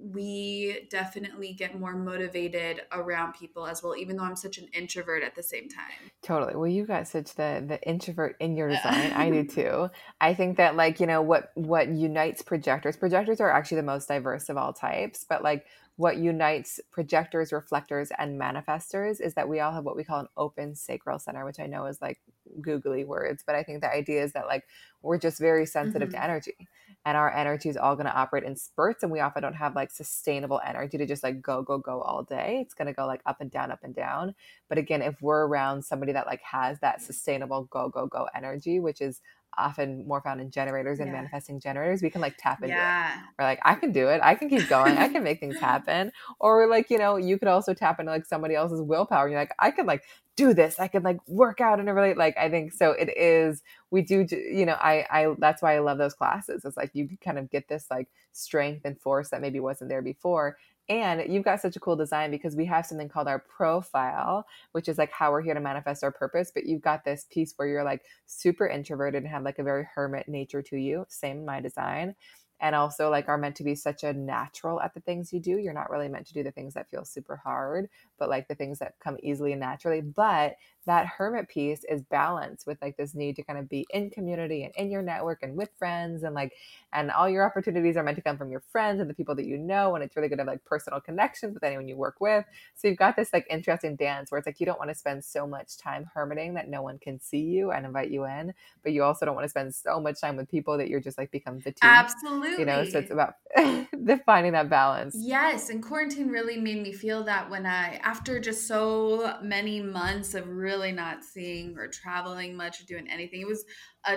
we definitely get more motivated around people as well, even though I'm such an introvert at the same time. Totally. Well, you got such the the introvert in your design. I do too. I think that like, you know, what what unites projectors, projectors are actually the most diverse of all types, but like what unites projectors, reflectors, and manifestors is that we all have what we call an open sacral center, which I know is like googly words, but I think the idea is that like we're just very sensitive mm-hmm. to energy. And our energy is all going to operate in spurts. And we often don't have like sustainable energy to just like go, go, go all day. It's going to go like up and down, up and down. But again, if we're around somebody that like has that sustainable go, go, go energy, which is often more found in generators and yeah. manifesting generators, we can like tap into yeah. it. We're like, I can do it. I can keep going. I can make things happen. Or like, you know, you could also tap into like somebody else's willpower. You're like, I can like do this. I can like work out in a really like, I think so it is, we do, you know, I, I, that's why I love those classes. It's like, you kind of get this like strength and force that maybe wasn't there before. And you've got such a cool design because we have something called our profile, which is like how we're here to manifest our purpose. But you've got this piece where you're like super introverted and have like a very hermit nature to you. Same in my design. And also like are meant to be such a natural at the things you do. You're not really meant to do the things that feel super hard, but like the things that come easily and naturally. But that hermit piece is balanced with like this need to kind of be in community and in your network and with friends, and like, and all your opportunities are meant to come from your friends and the people that you know. And it's really good to have like personal connections with anyone you work with. So you've got this like interesting dance where it's like, you don't want to spend so much time hermiting that no one can see you and invite you in, but you also don't want to spend so much time with people that you're just like become fatigued. Absolutely. You know, so it's about defining that balance. Yes. And quarantine really made me feel that when I, after just so many months of really not seeing or traveling much or doing anything, it was a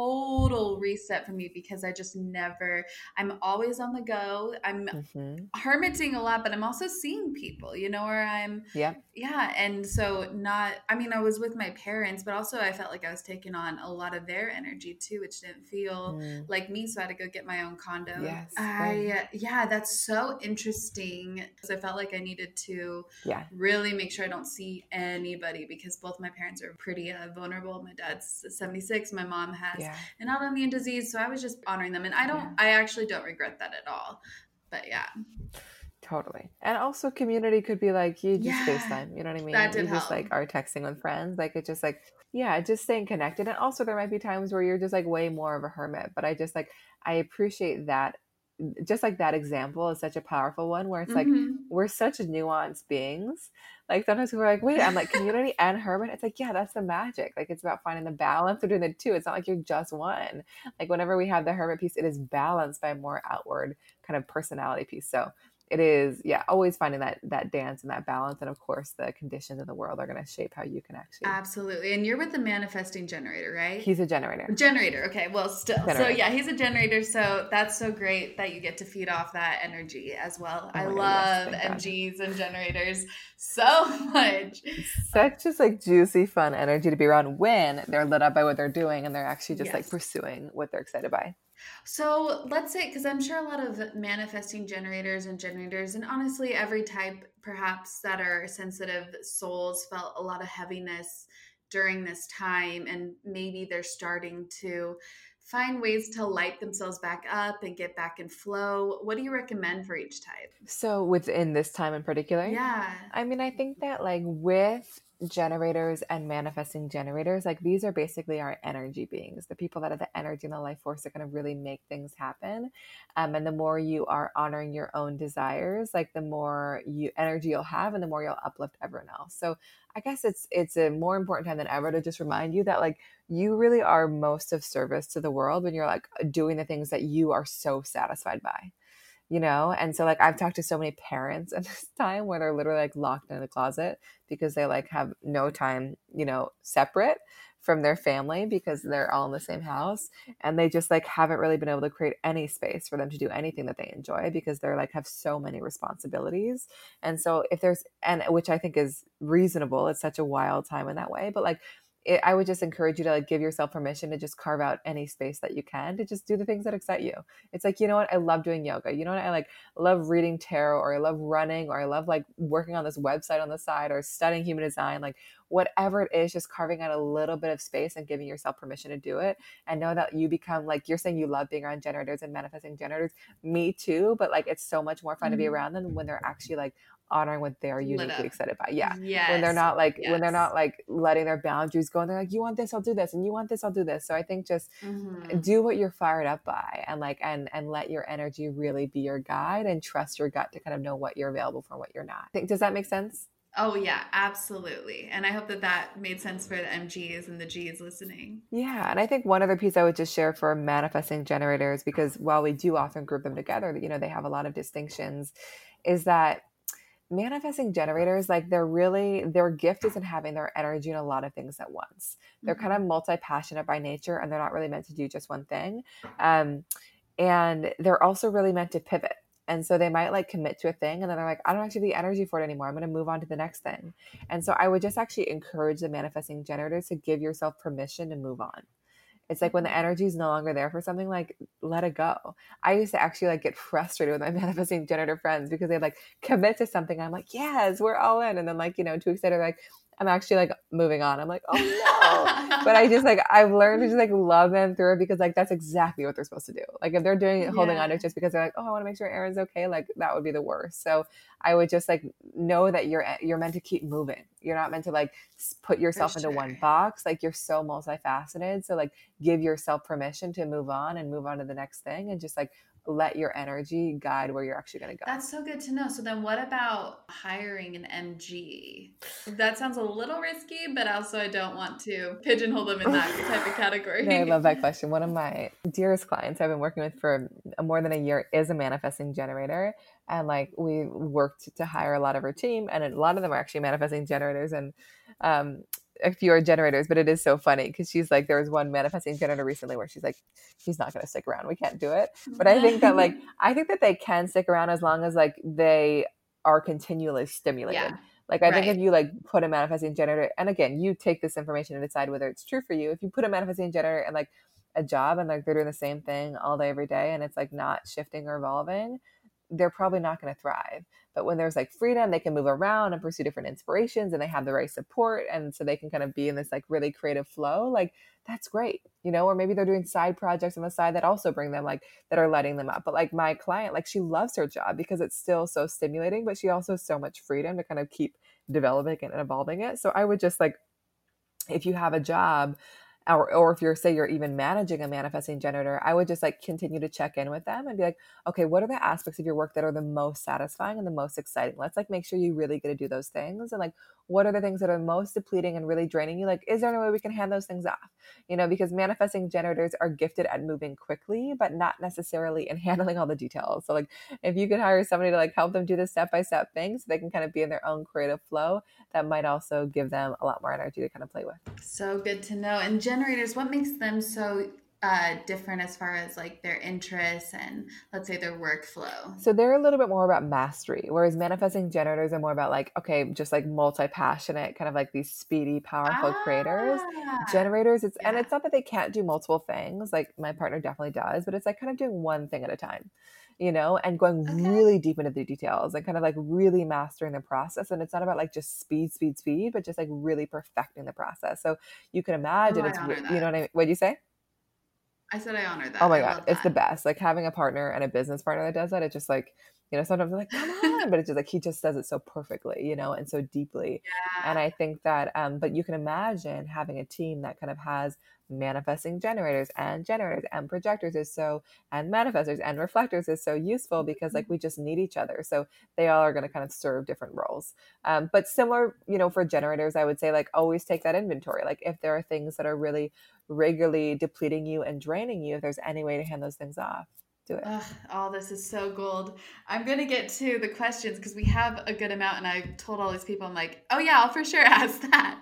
total reset for me because I just never, I'm always on the go. I'm mm-hmm. hermiting a lot, but I'm also seeing people, you know, where I'm, yeah. Yeah. And so not, I mean, I was with my parents, but also I felt like I was taking on a lot of their energy too, which didn't feel mm. like me. So I had to go get my own condo. Yes. I, right. yeah, that's so interesting. So I felt like I needed to yeah. really make sure I don't see anybody because both my parents are pretty uh, vulnerable. My dad's seventy-six. My mom has yeah. an autoimmune disease. So I was just honoring them. And I don't, yeah. I actually don't regret that at all. But yeah. Totally. And also community could be like, you just yeah, FaceTime, you know what I mean? That did you help. just like are texting with friends. Like it's just like, yeah, just staying connected. And also there might be times where you're just like way more of a hermit, but I just like, I appreciate that. Just like that example is such a powerful one where it's mm-hmm. like, we're such nuanced beings. Like sometimes we're like, wait, I'm like community and hermit. It's like, yeah, that's the magic. Like it's about finding the balance between the two. It's not like you're just one. Like whenever we have the hermit piece, it is balanced by a more outward kind of personality piece. So it is, yeah, always finding that that dance and that balance. And of course, the conditions of the world are going to shape how you can actually. Absolutely. And you're with the manifesting generator, right? He's a generator. Generator. Okay. Well, still. Generator. So yeah, he's a generator. So that's so great that you get to feed off that energy as well. Oh I love yes, M Gs God. And generators so much. Such just like juicy, fun energy to be around when they're lit up by what they're doing and they're actually just yes. like pursuing what they're excited by. So let's say, because I'm sure a lot of manifesting generators and generators, and honestly, every type perhaps that are sensitive souls felt a lot of heaviness during this time, and maybe they're starting to find ways to light themselves back up and get back in flow. What do you recommend for each type? So within this time in particular, Yeah. I mean, I think that like with generators and manifesting generators, like these are basically our energy beings, the people that have the energy and the life force that kind of really make things happen. Um, and the more you are honoring your own desires, like the more you energy you'll have and the more you'll uplift everyone else. So I guess it's it's a more important time than ever to just remind you that like you really are most of service to the world when you're like doing the things that you are so satisfied by, you know? And so like I've talked to so many parents at this time where they're literally like locked in the closet because they like have no time, you know, separate from their family because they're all in the same house, and they just like haven't really been able to create any space for them to do anything that they enjoy because they're like have so many responsibilities. And so if there's, and which I think is reasonable, it's such a wild time in that way, but like it, I would just encourage you to like give yourself permission to just carve out any space that you can to just do the things that excite you. It's like, you know what? I love doing yoga. You know what? I like love reading tarot, or I love running, or I love like working on this website on the side, or studying human design, like whatever it is, just carving out a little bit of space and giving yourself permission to do it. And know that you become like, you're saying you love being around generators and manifesting generators. Me too. But like, it's so much more fun to be around them when they're actually like honoring what they're Lit uniquely up. excited by. Yeah. When they're Yes. not like, when they're Yes. not like letting their boundaries go and they're like, you want this, I'll do this. And you want this, I'll do this. So I think just Mhm. do what you're fired up by, and like, and, and let your energy really be your guide, and trust your gut to kind of know what you're available for and what you're not. Think, does that make sense? Oh, yeah, absolutely. And I hope that that made sense for the M Gs and the Gs listening. Yeah. And I think one other piece I would just share for manifesting generators, because while we do often group them together, you know, they have a lot of distinctions, is that manifesting generators, like they're really, their gift is in having their energy in a lot of things at once. They're kind of Mhm. multi-passionate by nature, and they're not really meant to do just one thing. Um, and they're also really meant to pivot. And so they might like commit to a thing and then they're like, I don't actually have the energy for it anymore. I'm going to move on to the next thing. And so I would just actually encourage the manifesting generators to give yourself permission to move on. It's like when the Mhm. energy is no longer there for something, like let it go. I used to actually like get frustrated with my manifesting generator friends because they like commit to something. I'm like, yes, we're all in. And then like, you know, two weeks later, like, I'm actually like moving on. I'm like, oh no. But I just like, I've learned to just like love them through it, because like, that's exactly what they're supposed to do. Like if they're doing it, holding on to Yeah, it just because they're like, oh, I want to make sure Aaron's okay. Like that would be the worst. So I would just like know that you're, you're meant to keep moving. You're not meant to like put for yourself into one sure. box. Like you're so multifaceted. So like give yourself permission to move on and move on to the next thing, and just like let your energy guide where you're actually going to go. That's so good to know. So then what about hiring an M G? That sounds a little risky, but also I don't want to pigeonhole them in that type of No, I love category. that question. One of my dearest clients I've been working with for more than a year is a manifesting generator. And like we worked to hire a lot of her team, and a lot of them are actually manifesting generators, and um, a few are generators. But it is so funny because she's like, there was one manifesting generator recently where she's like, he's not going to stick around. We can't do it. But I think that like, I think that they can stick around as long as like they are continually stimulated. Yeah, Like, I think if right. you like put a manifesting generator, and again, you take this information and decide whether it's true for you. If you put a manifesting generator in like a job and like they're doing the same thing all day, every day, and it's like not shifting or evolving, they're probably not going to thrive. But when there's like freedom, they can move around and pursue different inspirations, and they have the right support. And so they can kind of be in this like really creative flow. Like, that's great, you know, or maybe they're doing side projects on the side that also bring them like, that are letting them up. But like my client, like she loves her job because it's still so stimulating, but she also has so much freedom to kind of keep developing and evolving it. So I would just like, if you have a job, or, or if you're, say you're even managing a manifesting generator, I would just like continue to check in with them and be like, okay, what are the aspects of your work that are the most satisfying and the most exciting? Let's like make sure you really get to do those things. And like, what are the things that are most depleting and really draining you? Like, is there any way we can hand those things off? You know, because manifesting generators are gifted at moving quickly, but not necessarily in handling all the details. So like, if you could hire somebody to like help them do the step-by-step things so they can kind of be in their own creative flow, that might also give them a lot more energy to kind of play with. So good to know. And generators, what makes them so uh, different as far as like their interests and let's say their workflow? So they're a little bit more about mastery, whereas manifesting generators are more about like, okay, just like multi-passionate, kind of like these speedy, powerful creators. Ah, Generators, it's and yeah. it's not that they can't do multiple things, like my partner definitely does, but it's like kind of doing one thing at a time, you know, and going Okay. really deep into the details and kind of like really mastering the process. And it's not about like just speed, speed, speed, but just like really perfecting the process. So you can Oh, imagine I it's, honor you that. know what I mean? What'd you say? I said I honor Oh that. my I God, love it's the that. best. Like having a partner and a business partner that does that, it's just like, you know, sometimes I'm like, come on, but it's just like he just does it so perfectly, you know, and so deeply. And I think that, um, but you can imagine having a team that kind of has manifesting generators and generators and projectors is so, and manifestors and reflectors is so useful because like we just need each other. So they all are going to kind of serve different roles. Um, but similar, you know, for generators, I would say like always take that inventory. Like if there are things that are really regularly depleting you and draining you, if there's any way to hand those things off, do it. Ugh, all this is so gold. I'm gonna get to the questions because we have a good amount, and I told all these people, I'm like, oh yeah, I'll for sure ask that.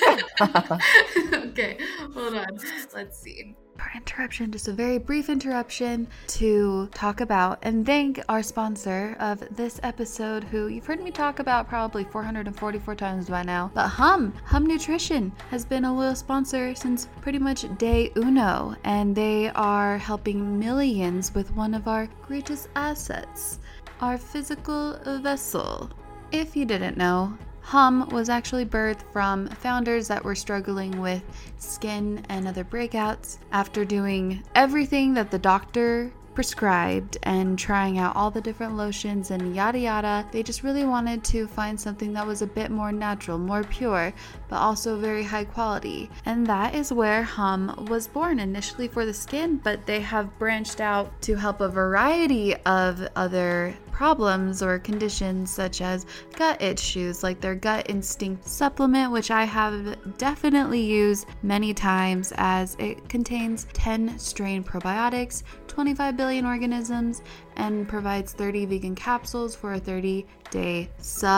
Okay, hold on. Let's see. Our interruption, just a very brief interruption to talk about and thank our sponsor of this episode, who you've heard me talk about probably four hundred forty-four times by now. But Hum, Hum Nutrition has been a loyal sponsor since pretty much day uno, and they are helping millions with one of our greatest assets, our physical vessel. If you didn't know, Hum was actually birthed from founders that were struggling with skin and other breakouts. After doing everything that the doctor prescribed and trying out all the different lotions and yada yada, they just really wanted to find something that was a bit more natural, more pure, but also very high quality. And that is where Hum was born, initially for the skin, but they have branched out to help a variety of other problems or conditions such as gut issues, like their gut instinct supplement, which I have definitely used many times, as it contains ten strain probiotics, twenty-five billion organisms, and provides thirty vegan capsules for a thirty day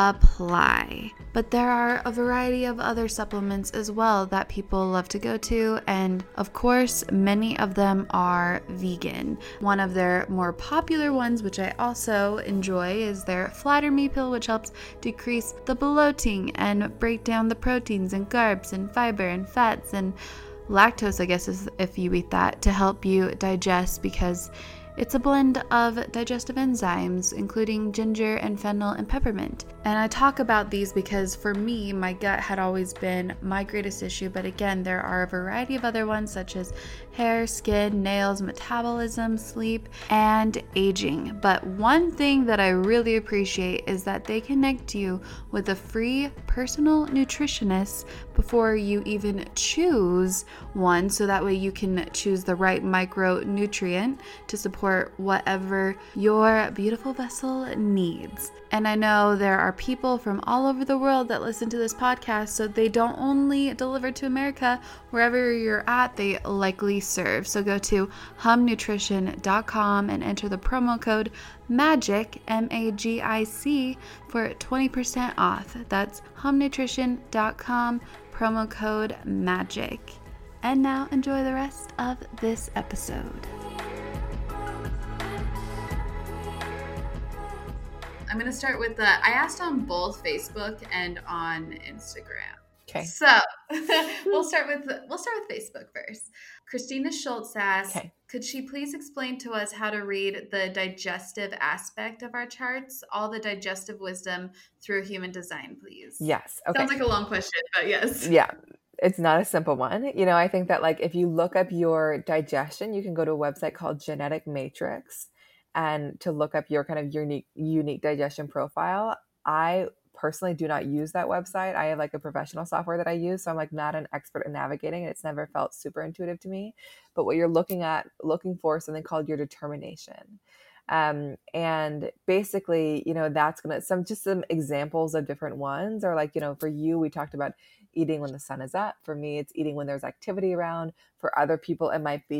supply. But there are a variety of other supplements as well that people love to go to, and of course many of them are vegan. One of their more popular ones, which I also enjoy, is their Flatter Me pill, which helps decrease the bloating and break down the proteins and carbs and fiber and fats and lactose, I guess, is if you eat that, to help you digest, because it's a blend of digestive enzymes, including ginger and fennel and peppermint. And I talk about these because for me, my gut had always been my greatest issue. But again, there are a variety of other ones such as hair, skin, nails, metabolism, sleep, and aging. But one thing that I really appreciate is that they connect you with a free personal nutritionist before you even choose one, so that way you can choose the right micronutrient to support whatever your beautiful vessel needs. And I know there are people from all over the world that listen to this podcast, so they don't only deliver to America. Wherever you're at, they likely serve. So go to hum nutrition dot com and enter the promo code MAGIC, M A G I C, for twenty percent off. That's hum nutrition dot com, promo code MAGIC. And now enjoy the rest of this episode. I'm going to start with the, I asked on both Facebook and on Instagram. Okay. So we'll start with, we'll start with Facebook first. Christina Schultz asks, Okay. could she please explain to us how to read the digestive aspect of our charts, all the digestive wisdom through human design, please? Yes. Okay. Sounds like a long question, but yes. Yeah. It's not a simple one. You know, I think that like if you look up your digestion, you can go to a website called Genetic Matrix and to look up your kind of unique unique digestion profile. I personally do not use that website. I have like a professional software that I use, so I'm like not an expert in navigating, and it's never felt super intuitive to me. But what you're looking at, looking for something called your determination. Um, and basically, you know, that's going to, some, just some examples of different ones are like, you know, for you, we talked about eating when the sun is up. For me, it's eating when there's activity around. For other people, it might be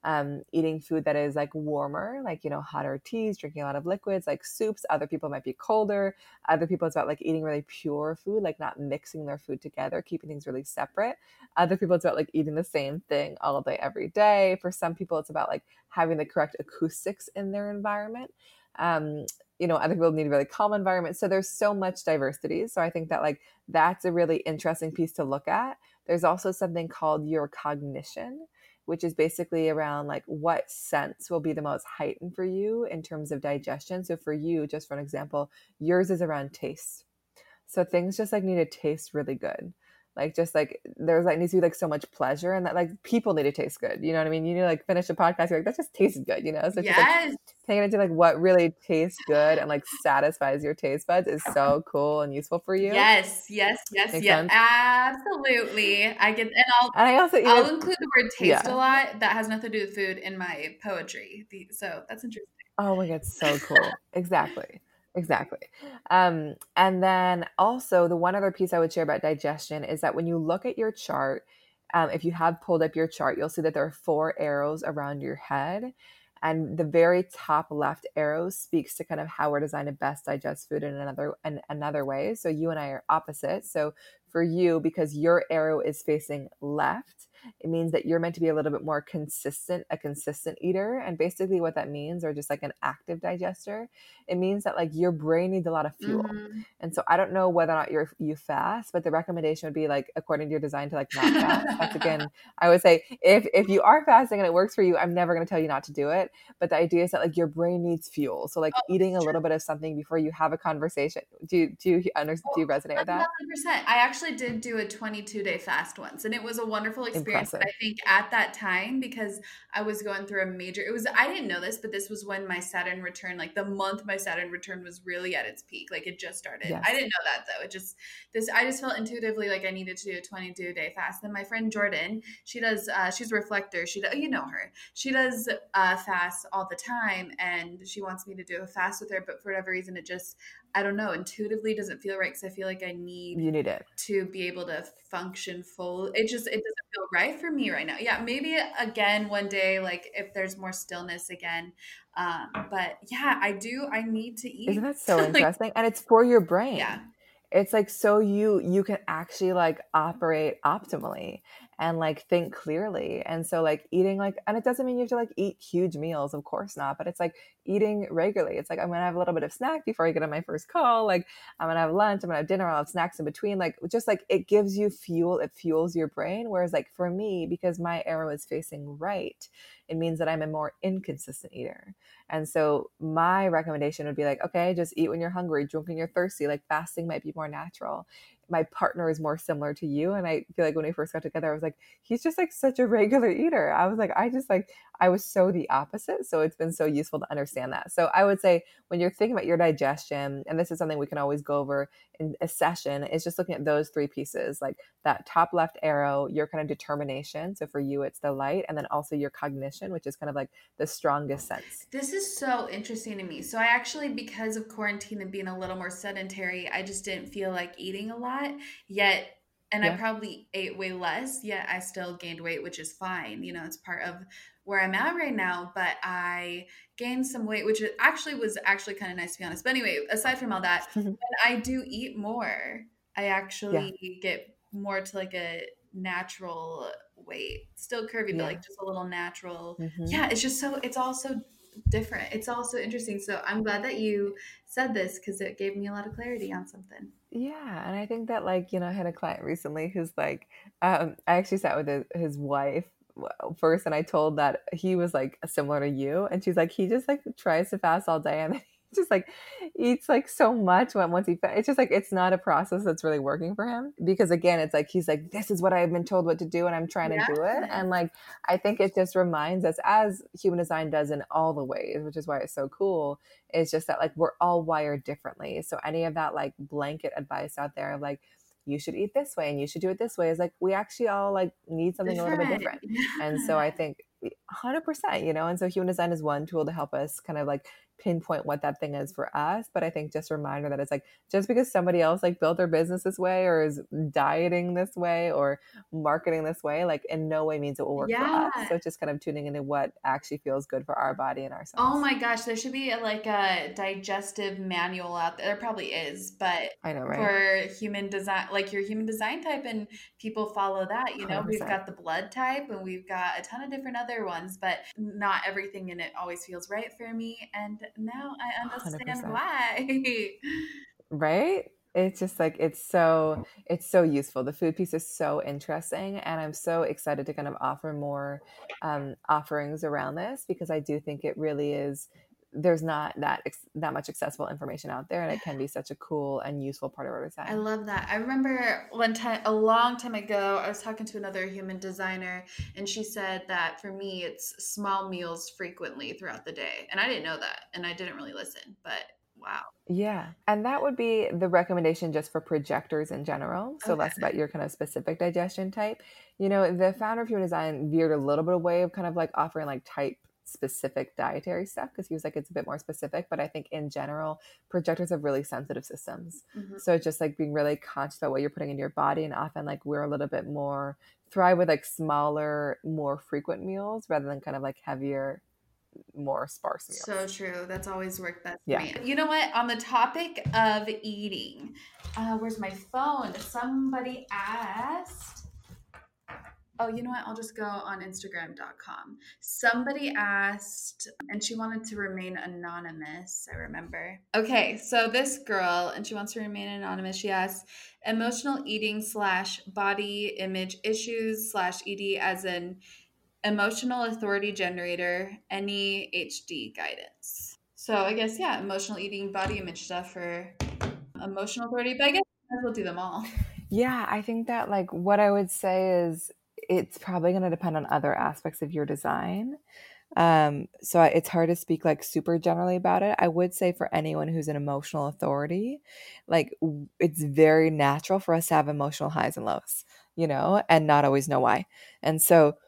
um, eating food that is like warmer, like, you know, hotter teas, drinking a lot of liquids, like soups. Other people might be colder. Other people, it's about like eating really pure food, like not mixing their food together, keeping things really separate. Other people, it's about like eating the same thing all day, every day. For some people, it's about like having the correct acoustics in their environment. Um, you know, other people need a really calm environment. So there's so much diversity. So I think that like that's a really interesting piece to look at. There's also something called your cognition, which is basically around like what sense will be the most heightened for you in terms of digestion. So for you, just for an example, yours is around taste. So things just like need to taste really good. Like just like there's like needs to be like so much pleasure, and that like people need to taste good. You know what I mean? You need to like finish a podcast, you're like, that just tasted good, you know? So it's just like Yes. taking into like what really tastes good and like satisfies your taste buds is so cool and useful for you. Yes, yes, yes, Makes yes. sense? Absolutely. I get, and I'll And I also I'll even, include the word taste a yeah. lot. That has nothing to do with food in my poetry. The, so that's interesting. Oh my God, so cool. Exactly. Exactly. Um, and then also the one other piece I would share about digestion is that when you look at your chart, um, if you have pulled up your chart, you'll see that there are four arrows around your head. And the very top left arrow speaks to kind of how we're designed to best digest food in another in another way. So you and I are opposite. So for you, because your arrow is facing left, it means that you're meant to be a little bit more consistent, a consistent eater. And basically what that means, or just like an active digester, it means that like your brain needs a lot of fuel. Mm-hmm. And so I don't know whether or not you're you fast, but the recommendation would be like, according to your design, to like not fast. That's again, I would say if if you are fasting and it works for you, I'm never going to tell you not to do it. But the idea is that like your brain needs fuel. So like Oh, eating a true. little bit of something before you have a conversation. Do you, do you understand? Do you resonate with that? one hundred percent. I actually did do a twenty-two day fast once, and it was a wonderful experience. Impressive. But I think at that time, because I was going through a major, it was, I didn't know this, but this was when my Saturn return, like the month my Saturn return was really at its peak. Like it just started. Yes. I didn't know that though. It just, this, I just felt intuitively like I needed to do a twenty-two day fast. Then my friend Jordan, she does, uh, she's a reflector. She does, you know her, she does uh, fasts all the time, and she wants me to do a fast with her. But for whatever reason, it just, I don't know, intuitively doesn't feel right, because I feel like I need You need it to be able to function full. It just, it doesn't feel right for me right now. Yeah, maybe again one day, like if there's more stillness again. Um, but yeah, I do. I need to eat. Isn't that so like, interesting? And it's for your brain. yeah. It's like so you you can actually like operate optimally and like think clearly. And so like eating like, and it doesn't mean you have to like eat huge meals, of course not, but it's like eating regularly. It's like I'm gonna have a little bit of snack before I get on my first call. Like I'm gonna have lunch, I'm gonna have dinner, I'll have snacks in between. Like just like it gives you fuel, it fuels your brain. Whereas like for me, because my arrow is facing right, it means that I'm a more inconsistent eater. And so my recommendation would be like, okay, just eat when you're hungry, drink when you're thirsty. Like fasting might be more natural. My partner is more similar to you. And I feel like when we first got together, I was like, he's just like such a regular eater. I was like, I just like, I was so the opposite. So it's been so useful to understand that. So I would say when you're thinking about your digestion, and this is something we can always go over in a session, is just looking at those three pieces, like that top left arrow, your kind of determination. So for you, it's the light, and then also your cognition, which is kind of like the strongest sense. This is so interesting to me. So I actually, because of quarantine and being a little more sedentary, I just didn't feel like eating a lot yet. And I Yeah. probably ate way less, yet I still gained weight, which is fine. You know, it's part of where I'm at right now, but I gained some weight, which it actually was actually kind of nice, to be honest. But anyway, aside from all that, when I do eat more, I actually get more to like a natural weight. Still curvy, Yeah. but like just a little natural. Mhm. Yeah, it's just so, it's all so different. It's all so interesting. So I'm glad that you said this, because it gave me a lot of clarity on something. Yeah. And I think that like, you know, I had a client recently who's like, um, I actually sat with his, his wife first, and I told that he was like similar to you. And she's like, he just like tries to fast all day, and then he just like eats like so much when once he fa- it's just like it's not a process that's really working for him, because again it's like he's like, this is what I've been told what to do and I'm trying Yeah. to do it. And like I think it just reminds us, as human design does in all the ways, which is why it's so cool, is just that like we're all wired differently. So any of that like blanket advice out there of like you should eat this way and you should do it this way is like we actually all like need something a little bit different. Yeah. And so I think one hundred percent, you know, and so human design is one tool to help us kind of like pinpoint what that thing is for us. But I think just a reminder that it's like, just because somebody else like built their business this way or is dieting this way or marketing this way, like in no way means it will work Yeah. for us. So it's just kind of tuning into what actually feels good for our body and ourselves. Oh my gosh, there should be a, like a digestive manual out there. There probably is, but I know, right? For human design, like your human design type, and people follow that. You know, one hundred we've percent. got the blood type, and we've got a ton of different other ones, but not everything in it always feels right for me. And now I understand one hundred percent. why. Right? It's just like, it's so, it's so useful. The food piece is so interesting. And I'm so excited to kind of offer more um, offerings around this, because I do think it really is, there's not that, that much accessible information out there. And it can be such a cool and useful part of our design. I love that. I remember one time, a long time ago, I was talking to another human designer, and she said that for me, it's small meals frequently throughout the day. And I didn't know that, and I didn't really listen, but wow. Yeah. And that would be the recommendation just for projectors in general. So Okay. less about your kind of specific digestion type. You know, the founder of Human Design veered a little bit away of kind of like offering like type specific dietary stuff, because he was like, it's a bit more specific. But I think in general, projectors have really sensitive systems. Mm-hmm. So it's just like being really conscious about what you're putting into your body. And often like we're a little bit more thrive with like smaller, more frequent meals rather than kind of like heavier, more sparse meals. So true. That's always worked best for yeah. me. You know what? On the topic of eating, uh, where's my phone? Somebody asked. Oh, you know what? I'll just go on Instagram dot com. Somebody asked, and she wanted to remain anonymous, I remember. Okay, so this girl, and she wants to remain anonymous, she asked, emotional eating slash body image issues slash E D as an emotional authority generator, any H D guidance. So I guess, yeah, emotional eating, body image stuff for emotional authority, but I guess we'll do them all. Yeah, I think that like what I would say is it's probably going to depend on other aspects of your design. Um, so it's hard to speak like super generally about it. I would say for anyone who's an emotional authority, like it's very natural for us to have emotional highs and lows, you know, and not always know why. And so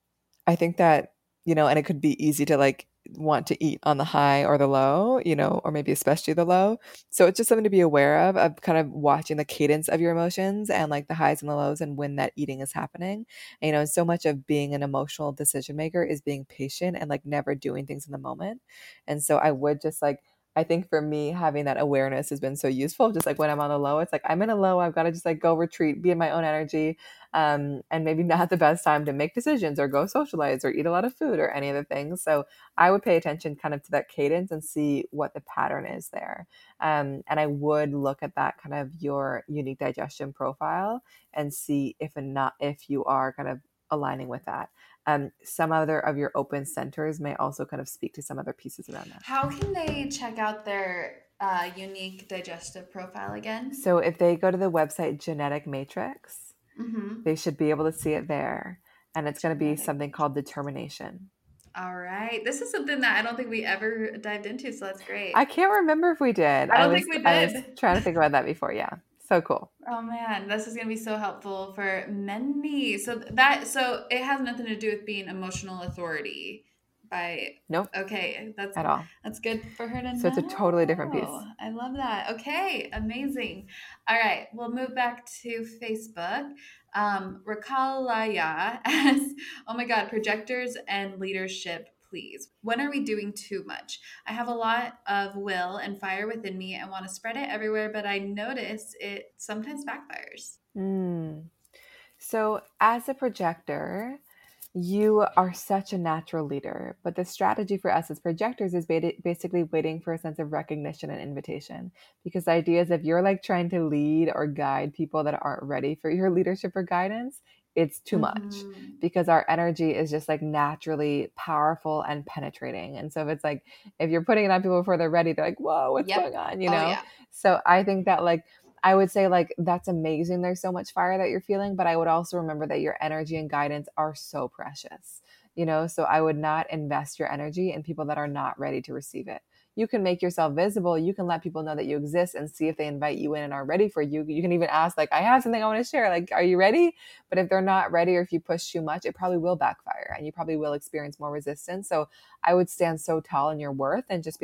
I think that, you know, and it could be easy to like want to eat on the high or the low, you know, or maybe especially the low. So it's just something to be aware of, of kind of watching the cadence of your emotions and like the highs and the lows and when that eating is happening. And, you know, so much of being an emotional decision maker is being patient and like never doing things in the moment. And so I would just like, I think for me, having that awareness has been so useful. Just like when I'm on the low, it's like I'm in a low, I've got to just like go retreat, be in my own energy, um, and maybe not the best time to make decisions or go socialize or eat a lot of food or any other things. So I would pay attention kind of to that cadence and see what the pattern is there. Um, and I would look at that kind of your unique digestion profile and see if and not if you are kind of aligning with that. Um, some other of your open centers may also kind of speak to some other pieces around that. How can they check out their uh, unique digestive profile again? So if they go to the website Genetic Matrix, mm-hmm. they should be able to see it there. And it's going to be something called determination. All right. This is something that I don't think we ever dived into, so that's great. I can't remember if we did. I don't I was, think we did. I was trying to think about that before. Yeah. So cool. Oh man, this is going to be so helpful for many. So that, so it has nothing to do with being emotional authority by, nope. Okay. That's at all. That's good for her to know. So it's a totally different piece. I love that. Okay. Amazing. All right. We'll move back to Facebook. Um, Rakalaya asks, oh my God, projectors and leadership, please. When are we doing too much? I have a lot of will and fire within me and want to spread it everywhere, but I notice it sometimes backfires. Mm. So as a projector, you are such a natural leader, but the strategy for us as projectors is basically waiting for a sense of recognition and invitation. Because the idea is if you're like trying to lead or guide people that aren't ready for your leadership or guidance, it's too much mm-hmm. because our energy is just like naturally powerful and penetrating. And so if it's like, if you're putting it on people before they're ready, they're like, whoa, what's yep. going on? You know? Oh, yeah. So I think that like, I would say like, that's amazing. There's so much fire that you're feeling, but I would also remember that your energy and guidance are so precious, you know? So I would not invest your energy in people that are not ready to receive it. You can make yourself visible. You can let people know that you exist and see if they invite you in and are ready for you. You can even ask like, I have something I want to share. Like, are you ready? But if they're not ready, or if you push too much, it probably will backfire and you probably will experience more resistance. So I would stand so tall in your worth and just be like,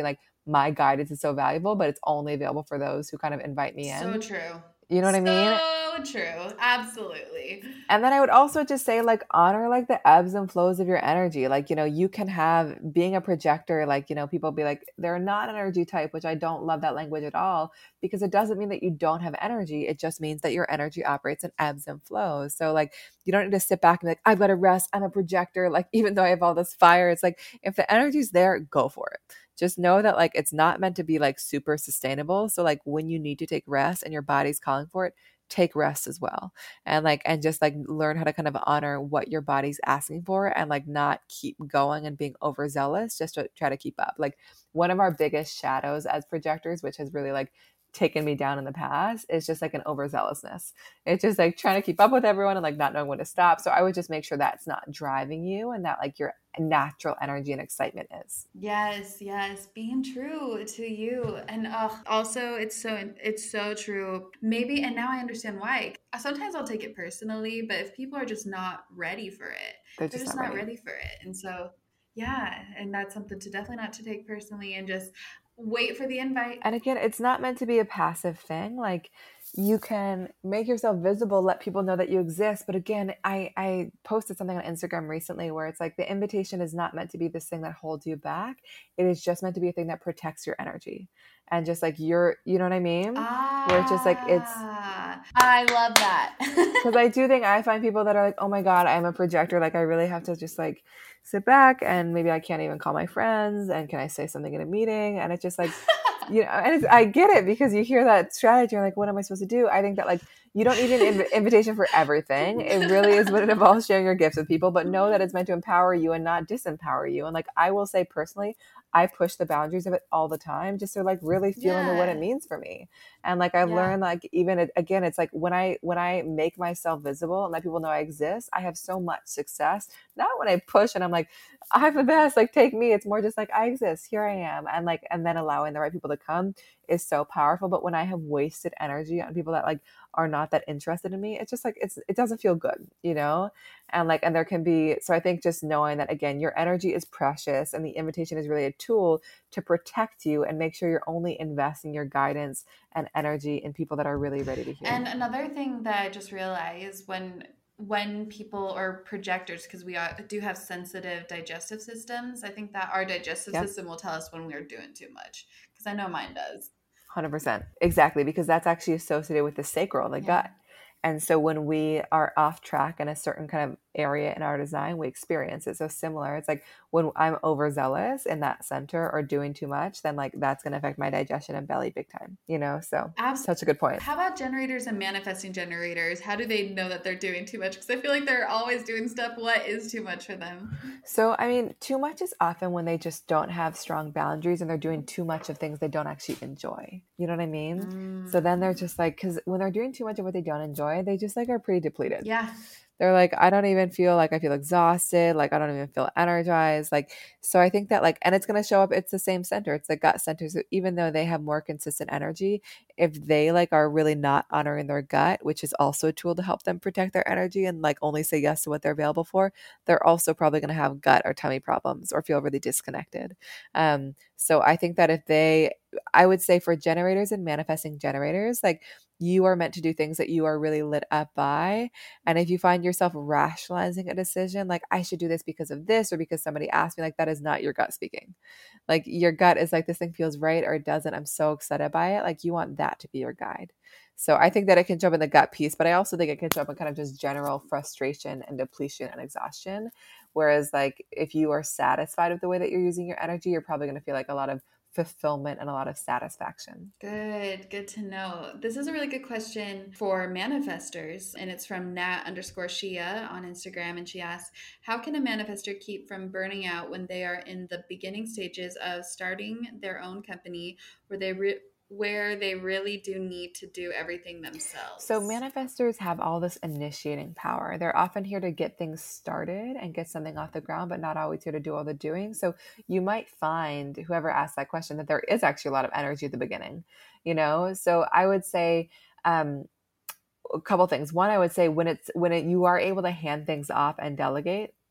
my guidance is so valuable, but it's only available for those who kind of invite me So in. true. You know what I mean? So true. Absolutely. And then I would also just say, like, honor like the ebbs and flows of your energy. Like, you know, you can have being a projector, like, you know, people be like, they're not an energy type, which I don't love that language at all, because it doesn't mean that you don't have energy. It just means that your energy operates in ebbs and flows. So like, you don't need to sit back and be like, I've got to rest. I'm a projector. Like, even though I have all this fire, it's like, if the energy's there, go for it. Just know that like, it's not meant to be like super sustainable. So like when you need to take rest and your body's calling for it, take rest as well. And like, and just like learn how to kind of honor what your body's asking for and like not keep going and being overzealous just to try to keep up. Like one of our biggest shadows as projectors, which has really like taken me down in the past, is just like an overzealousness. It's just like trying to keep up with everyone and like not knowing when to stop. So I would just make sure that's not driving you and that like your natural energy and excitement is. Yes, yes, being true to you. And uh, also it's so it's so true. Maybe, and now I understand why. Sometimes I'll take it personally, but if people are just not ready for it, They're they're just just not not ready. ready for it. And so yeah, and that's something to definitely not to take personally and just wait for the invite. And again, it's not meant to be a passive thing. Like you can make yourself visible, let people know that you exist. But again, I, I posted something on Instagram recently where it's like the invitation is not meant to be this thing that holds you back. It is just meant to be a thing that protects your energy. And just like you're, you know what I mean? Ah, Where it's just like, it's, I love that. because I do think I find people that are like, oh my God, I'm a projector. Like I really have to just like sit back and maybe I can't even call my friends. And can I say something in a meeting? And it's just like, you know, and it's, I get it because you hear that strategy. You're like, what am I supposed to do? I think that like, you don't need an inv- invitation for everything. It really is what it involves, sharing your gifts with people, but know that it's meant to empower you and not disempower you. And like, I will say personally, I push the boundaries of it all the time just to like really feel into what it Yeah. means for me. And like, I've Yeah. learned like, even it, again, it's like when I, when I make myself visible and let people know I exist, I have so much success. Not when I push and I'm like, I'm the best, like take me. It's more just like, I exist, here I am. And like, and then allowing the right people to come is so powerful. But when I have wasted energy on people that like are not that interested in me, it's just like, it's, it doesn't feel good, you know? And like, and there can be, so I think just knowing that again, your energy is precious and the invitation is really a tool to protect you and make sure you're only investing your guidance and energy in people that are really ready to hear. And another thing that I just realized when when people are projectors, because we are, do have sensitive digestive systems, I think that our digestive Yep. system will tell us when we're doing too much, because I know mine does. one hundred percent. Exactly. Because that's actually associated with the sacral, the Yeah. gut. And so when we are off track in a certain kind of area in our design, we experience it. So similar, it's like when I'm overzealous in that center or doing too much, then like that's going to affect my digestion and belly big time, you know? So Absolutely. such a good point. How about generators and manifesting generators? How do they know that they're doing too much? Because I feel like they're always doing stuff. What is too much for them? So, I mean, too much is often when they just don't have strong boundaries and they're doing too much of things they don't actually enjoy. You know what I mean? Mm. So then they're just like, because when they're doing too much of what they don't enjoy, they just like are pretty depleted. Yeah. They're like, I don't even feel like I feel exhausted. Like, I don't even feel energized. Like, so I think that like, and it's going to show up. It's the same center. It's the gut center. So even though they have more consistent energy, if they like are really not honoring their gut, which is also a tool to help them protect their energy and like only say yes to what they're available for, they're also probably going to have gut or tummy problems or feel really disconnected. Um, so I think that if they, I would say for generators and manifesting generators, like you are meant to do things that you are really lit up by. And if you find yourself rationalizing a decision, like I should do this because of this or because somebody asked me, like that is not your gut speaking. Like your gut is like, this thing feels right or it doesn't. I'm so excited by it. Like you want that to be your guide. So I think that it can show up in the gut piece, but I also think it can show up in kind of just general frustration and depletion and exhaustion. Whereas like if you are satisfied with the way that you're using your energy, you're probably going to feel like a lot of fulfillment and a lot of satisfaction. Good, good to know. This is a really good question for manifestors, and it's from Nat underscore Shia on Instagram, and she asks, how can a manifestor keep from burning out when they are in the beginning stages of starting their own company where they re- where they really do need to do everything themselves? So manifestors have all this initiating power. They're often here to get things started and get something off the ground, but not always here to do all the doing. So you might find, whoever asked that question, that there is actually a lot of energy at the beginning, you know? So I would say, um, a couple things. One, I would say when it's, when it, you are able to hand things off and delegate,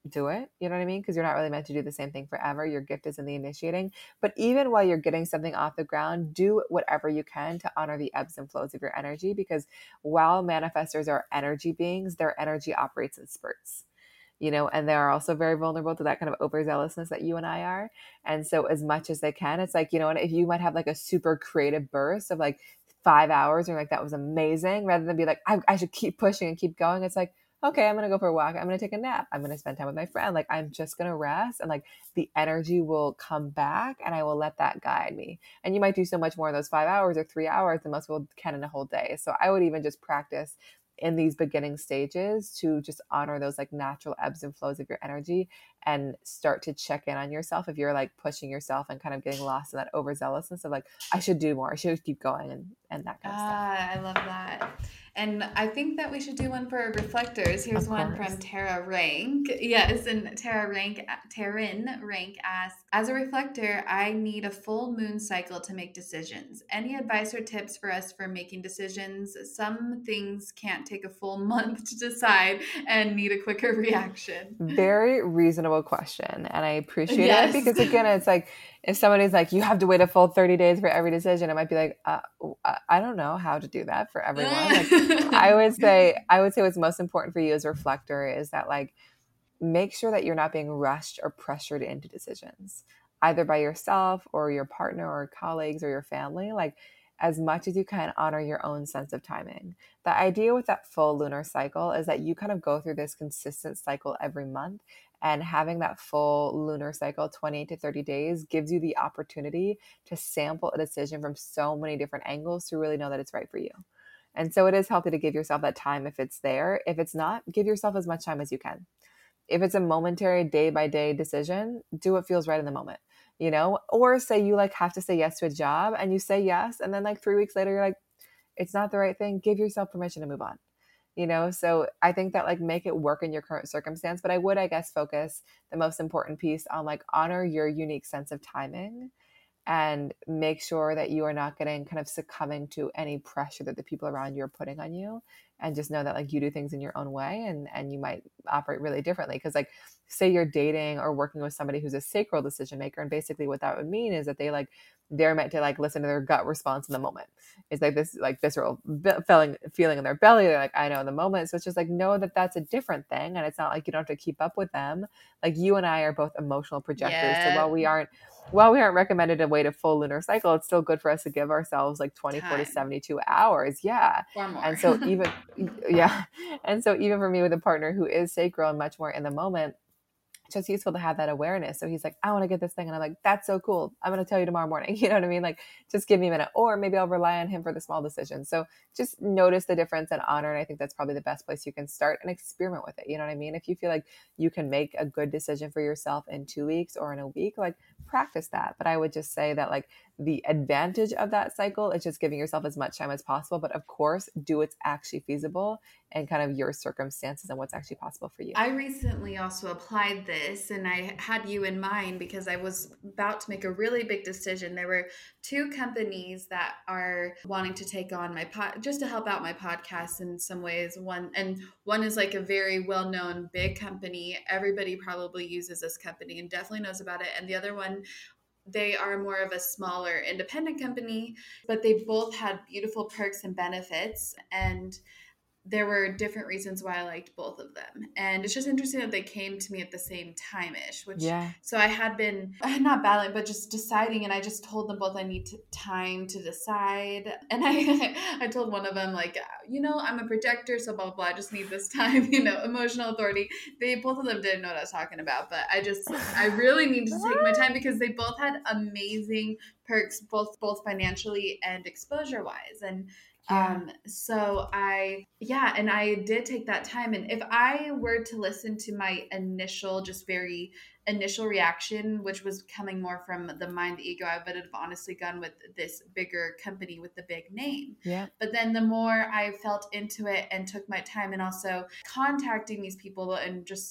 do it. You know what I mean? Because you're not really meant to do the same thing forever. Your gift is in the initiating. But even while you're getting something off the ground, do whatever you can to honor the ebbs and flows of your energy. Because while manifestors are energy beings, their energy operates in spurts. You know, and they are also very vulnerable to that kind of overzealousness that you and I are. And so as much as they can, it's like, you know, if you might have like a super creative burst of like five hours and like, that was amazing, rather than be like, I, I should keep pushing and keep going. It's like, okay, I'm going to go for a walk. I'm going to take a nap. I'm going to spend time with my friend. Like, I'm just going to rest, and like the energy will come back, and I will let that guide me. And you might do so much more in those five hours or three hours than most people can in a whole day. So I would even just practice in these beginning stages to just honor those like natural ebbs and flows of your energy, and start to check in on yourself if you're like pushing yourself and kind of getting lost in that overzealousness of like, I should do more, I should keep going, and, and that kind of stuff. Ah, I love that. And I think that we should do one for our reflectors. Here's Of one course. from Tara Rank. Yes, and Tara Rank, Taryn Rank asks, as a reflector, I need a full moon cycle to make decisions. Any advice or tips for us for making decisions? Some things can't take a full month to decide and need a quicker reaction. Very reasonable question. And I appreciate Yes. it, because again, it's like, if somebody's like, you have to wait a full thirty days for every decision, I might be like, uh, I don't know how to do that for everyone. Like, I would say, I would say what's most important for you as a reflector is that like, make sure that you're not being rushed or pressured into decisions, either by yourself or your partner or colleagues or your family. Like, as much as you can, honor your own sense of timing. The idea with that full lunar cycle is that you kind of go through this consistent cycle every month, and having that full lunar cycle, twenty to thirty days, gives you the opportunity to sample a decision from so many different angles to really know that it's right for you. And so it is healthy to give yourself that time if it's there. If it's not, give yourself as much time as you can. If it's a momentary day by day decision, do what feels right in the moment, you know, or say you like have to say yes to a job, and you say yes, and then like three weeks later, you're like, it's not the right thing. Give yourself permission to move on, you know? So I think that like, make it work in your current circumstance. But I would, I guess, focus the most important piece on like, honor your unique sense of timing, and make sure that you are not getting kind of succumbing to any pressure that the people around you are putting on you. And just know that like, you do things in your own way, and, and you might operate really differently. Cause like, say you're dating or working with somebody who's a sacral decision maker. And basically what that would mean is that they like, they're meant to like listen to their gut response in the moment. It's like this, like visceral feeling, feeling in their belly. They're like, I know in the moment. So it's just like, know that that's a different thing. And it's not like you don't have to keep up with them. Like, you and I are both emotional projectors. Yeah. So while we aren't, while we aren't recommended to wait a full lunar cycle, it's still good for us to give ourselves like twenty-four Time. to seventy-two hours. Yeah. Or more. And so even, yeah. And so even for me with a partner who is sacral and much more in the moment, it's just useful to have that awareness. So he's like, I want to get this thing. And I'm like, that's so cool. I'm going to tell you tomorrow morning. You know what I mean? Like, just give me a minute, or maybe I'll rely on him for the small decisions. So just notice the difference and honor. And I think that's probably the best place you can start, and experiment with it. You know what I mean? If you feel like you can make a good decision for yourself in two weeks or in a week, like, practice that. But I would just say that like, the advantage of that cycle is just giving yourself as much time as possible. But of course, do what's actually feasible and kind of your circumstances and what's actually possible for you. I recently also applied this, and I had you in mind because I was about to make a really big decision. There were two companies that are wanting to take on my pod, just to help out my podcast in some ways. One, and one is like a very well-known big company. Everybody probably uses this company and definitely knows about it. And the other one, they are more of a smaller independent company, but they both had beautiful perks and benefits. And there were different reasons why I liked both of them. And it's just interesting that they came to me at the same time-ish, which, yeah. So I had been, not battling, but just deciding. And I just told them both I need to, time to decide. And I I told one of them, like, you know, I'm a projector, so blah, blah, blah. I just need this time, you know, emotional authority. They, both of them didn't know what I was talking about, but I just, I really need to take my time because they both had amazing perks, both, both financially and exposure wise. And Yeah. Um, so I, yeah, and I did take that time. And if I were to listen to my initial, just very initial reaction, which was coming more from the mind, the ego, I would have honestly gone with this bigger company with the big name. Yeah. But then the more I felt into it and took my time, and also contacting these people and just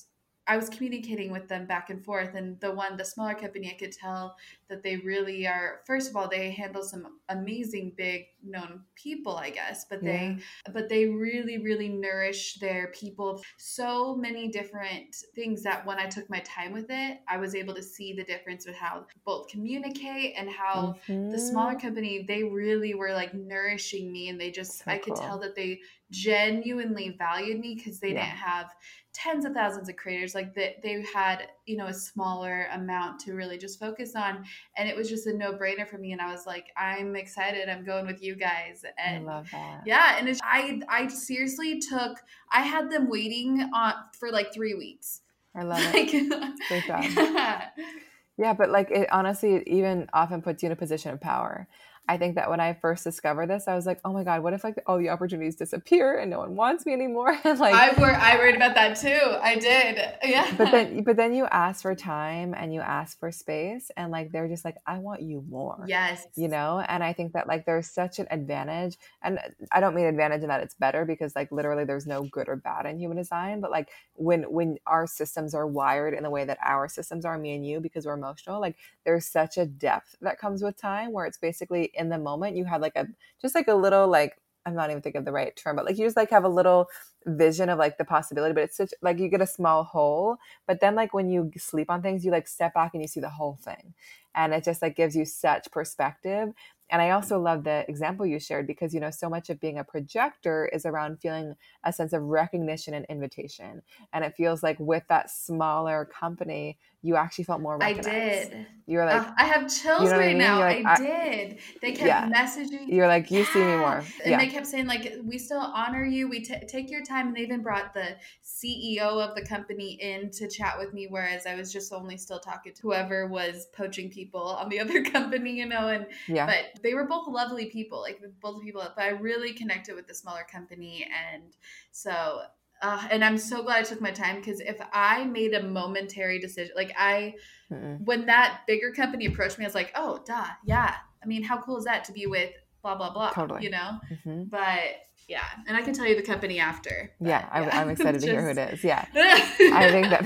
I was communicating with them back and forth, and the one, the smaller company, I could tell that they really are. First of all, they handle some amazing, big known people, I guess, but Yeah. they, but they really, really nourish their people. So many different things that when I took my time with it, I was able to see the difference with how both communicate and how the smaller Mm-hmm. company, they really were like nourishing me, and they just, So I could tell cool. that they genuinely valued me because they didn't Yeah. have tens of thousands of creators, like that they had, you know, a smaller amount to really just focus on, and it was just a no-brainer for me, and I was like, I'm excited, I'm going with you guys. I And love that. yeah, and it's, i i seriously took, I had them waiting on for like three weeks. I love it. Like Great job. yeah. Yeah, but like it honestly, it even often puts you in a position of power. I think that when I first discovered this, I was like, oh my God, what if like all the opportunities disappear and no one wants me anymore? And like, I were I worried about that too. I did. Yeah. but then, but then you ask for time and you ask for space, and like they're just like, I want you more, Yes. you know? And I think that like there's such an advantage, and I don't mean advantage in that it's better, because like literally there's no good or bad in human design, but like when when our systems are wired in the way that our systems are, me and you, because we're emotional, like there's such a depth that comes with time, where it's basically in the moment you have like a just like a little like I'm not even thinking of the right term, but like you just like have a little vision of like the possibility, but it's such like you get a small hole. But then like when you sleep on things, you like step back and you see the whole thing. And it just like gives you such perspective. And I also love the example you shared, because, you know, so much of being a projector is around feeling a sense of recognition and invitation. And it feels like with that smaller company, you actually felt more I recognized. did. You were like, Uh, I have you chills know what I right mean? now. You're like, I I, did. They kept yeah. messaging. You're like, you see me Yeah. more. And they Yeah. kept saying, like, we still honor you. We t- take your time. And they even brought the C E O of the company in to chat with me, whereas I was just only still talking to whoever was poaching people on the other company, you know. And Yeah. but they were both lovely people, like both people. But I really connected with the smaller company, and so. Uh, and I'm so glad I took my time, because if I made a momentary decision, like I, Mm-mm. when that bigger company approached me, I was like, oh, duh, yeah. I mean, how cool is that to be with blah, blah, blah, Totally. you know? Mm-hmm. But yeah, and I can tell you the company after. But, yeah, I, yeah. I'm excited to Just... hear who it is. Yeah. I think that,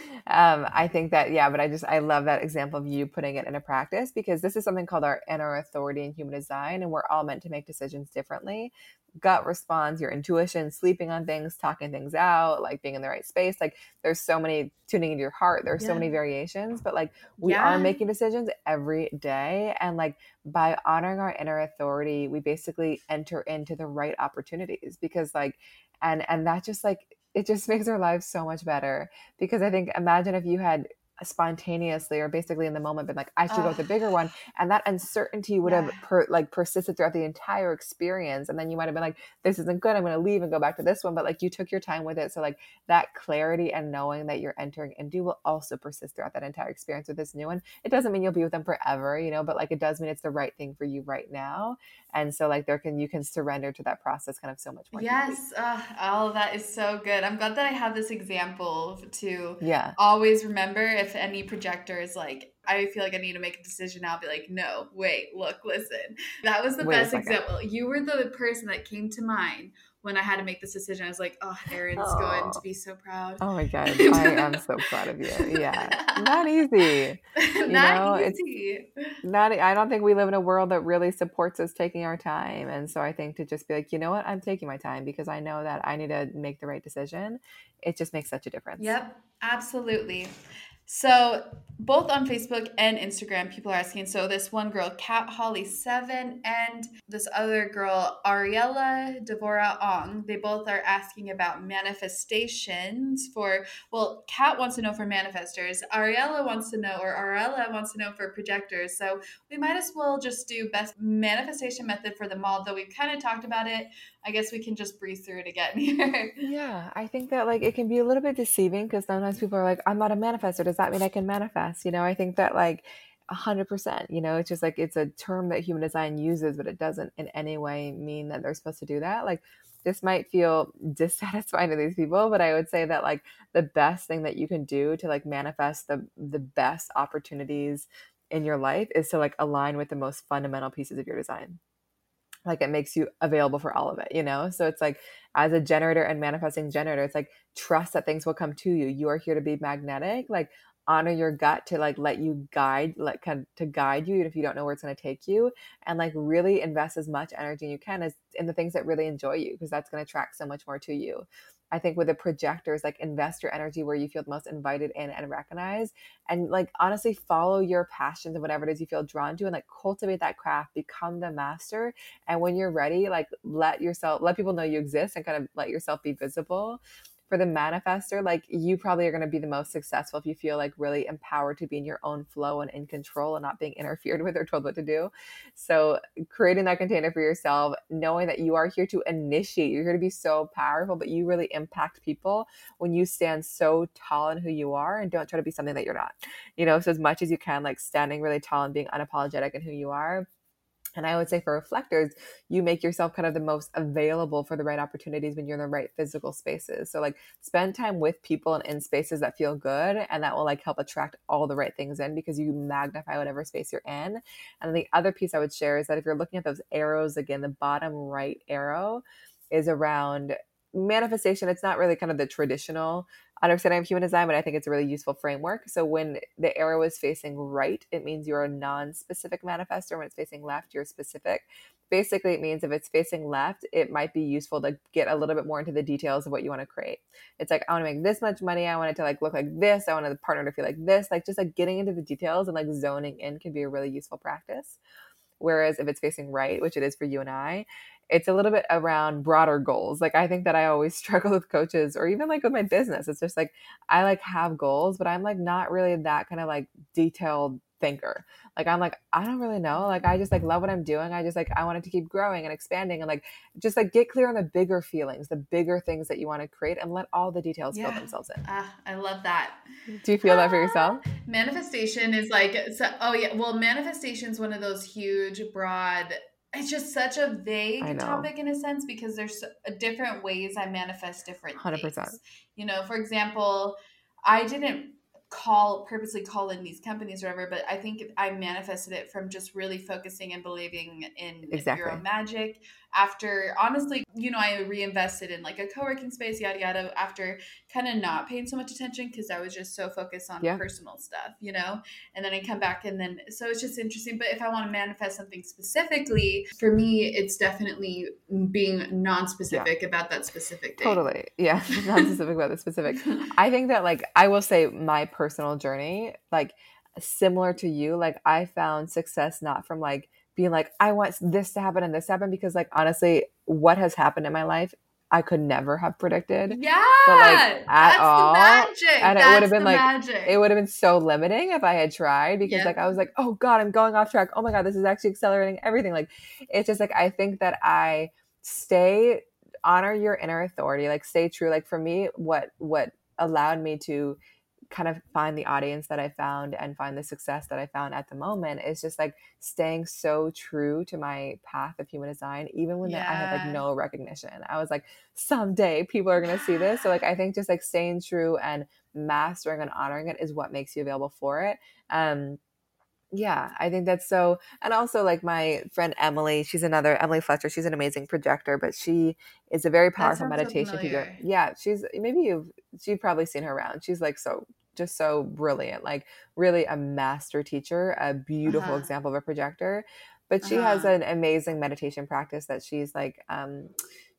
um, I think that, yeah, but I just, I love that example of you putting it into practice, because this is something called our inner authority in human design. And we're all meant to make decisions differently. Gut response, your intuition, sleeping on things, talking things out, like being in the right space. Like there's so many, tuning into your heart. There's yeah. so many variations, but like we yeah. are making decisions every day. And like by honoring our inner authority, we basically enter into the right opportunities, because like, and, and that just like, it just makes our lives so much better. Because I think, imagine if you had spontaneously or basically in the moment been like, I should uh, go with the bigger one, and that uncertainty would yeah. have per, like persisted throughout the entire experience, and then you might have been like, this isn't good, I'm going to leave and go back to this one. But like you took your time with it, so like that clarity and knowing that you're entering into will also persist throughout that entire experience with this new one. It doesn't mean you'll be with them forever, you know, but like it does mean it's the right thing for you right now. And so like there can you can surrender to that process kind of so much more. Yes, uh, all of that is so good. I'm glad that I have this example to yeah. always remember. If any projector is like, I feel like I need to make a decision now, I'll be like, no, wait, look, listen. That was the wait best example. You were the person that came to mind when I had to make this decision. I was like, oh, Erin's oh. going to be so proud. Oh my God. I am so proud of you. Yeah. Not easy. You not know, easy. It's not, I don't think we live in a world that really supports us taking our time. And so I think to just be like, you know what, I'm taking my time because I know that I need to make the right decision. It just makes such a difference. Yep, absolutely. So both on Facebook and Instagram, people are asking. So this one girl, Kat Holly seven, and this other girl, Ariella Devora Ong, they both are asking about manifestations for, well, Kat wants to know for manifestors. Ariella wants to know, or Ariella wants to know for projectors. So we might as well just do best manifestation method for them all, though we've kind of talked about it. I guess we can just breeze through it again here. Yeah, I think that like it can be a little bit deceiving because sometimes people are like, I'm not a manifestor. Does that mean I can manifest? You know, I think that like a hundred percent, you know, it's just like, it's a term that human design uses, but it doesn't in any way mean that they're supposed to do that. Like this might feel dissatisfying to these people, but I would say that like the best thing that you can do to like manifest the the best opportunities in your life is to like align with the most fundamental pieces of your design. like it makes you available for all of it, you know? So it's like, as a generator and manifesting generator, it's like, trust that things will come to you. You are here to be magnetic. Like, honor your gut to like let you guide, like kind of to guide you, even if you don't know where it's going to take you, and like really invest as much energy you can as in the things that really enjoy you, because that's going to attract so much more to you. I think with the projectors, like invest your energy where you feel the most invited in and recognized, and like honestly follow your passions and whatever it is you feel drawn to, and like cultivate that craft, become the master. And when you're ready, like let yourself, let people know you exist and kind of let yourself be visible. For the manifester, like you probably are going to be the most successful if you feel like really empowered to be in your own flow and in control and not being interfered with or told what to do. So creating that container for yourself, knowing that you are here to initiate, you're here to be so powerful, but you really impact people when you stand so tall in who you are and don't try to be something that you're not, you know, so as much as you can, like standing really tall and being unapologetic in who you are. And I would say for reflectors, you make yourself kind of the most available for the right opportunities when you're in the right physical spaces. So like spend time with people and in spaces that feel good, and that will like help attract all the right things in, because you magnify whatever space you're in. And the other piece I would share is that if you're looking at those arrows, again, the bottom right arrow is around manifestation. It's not really kind of the traditional understanding of human design, but I think it's a really useful framework. So when the arrow is facing right, it means you're a non-specific manifestor. When it's facing left, you're specific. Basically, it means if it's facing left, it might be useful to get a little bit more into the details of what you want to create. It's like, I want to make this much money. I want it to like look like this. I want the partner to feel like this. Like just like getting into the details and like zoning in can be a really useful practice. Whereas if it's facing right, which it is for you and I, it's a little bit around broader goals. Like I think that I always struggle with coaches, or even like with my business. It's just like, I like have goals, but I'm like not really that kind of like detailed thinker. Like I'm like, I don't really know. Like I just like love what I'm doing. I just like, I want it to keep growing and expanding, and like, just like get clear on the bigger feelings, the bigger things that you want to create, and let all the details yeah. fill themselves in. Ah, I love that. Do you feel ah, that for yourself? Manifestation is like, so, oh yeah. Well, manifestation is one of those huge, broad, it's just such a vague topic in a sense, because there's different ways I manifest different one hundred percent things. You know, for example, I didn't call purposely call in these companies or whatever, but I think I manifested it from just really focusing and believing in exactly. your own magic. After, honestly, you know, I reinvested in like a co-working space, yada, yada, after kind of not paying so much attention because I was just so focused on yeah. personal stuff, you know, and then I come back and then, so it's just interesting. But if I want to manifest something specifically, for me, it's definitely being non-specific yeah. about that specific thing. Totally. Yeah. Non-specific about the specific. I think that like, I will say my personal journey, like similar to you, like I found success not from like, being like, I want this to happen and this to happen, because like, honestly, what has happened in my life, I could never have predicted. Yeah. But like at that's all. The magic. And that's it would have been like, magic. it would have been so limiting if I had tried, because yep. like, I was like, oh God, I'm going off track. Oh my God, this is actually accelerating everything. Like, it's just like, I think that I stay, honor your inner authority, like stay true. Like for me, what, what allowed me to kind of find the audience that I found and find the success that I found at the moment is just like staying so true to my path of human design, even when yeah. I had like no recognition. I was like, someday people are going to see this. So like, I think just like staying true and mastering and honoring it is what makes you available for it. Um, Yeah, I think that's so. And also like my friend Emily, she's another Emily Fletcher. She's an amazing projector, but she is a very powerful meditation so teacher. Yeah. She's maybe you've, you've probably seen her around. She's like, so just so brilliant, like really a master teacher, a beautiful uh-huh. example of a projector, but she uh-huh. has an amazing meditation practice that she's like, um,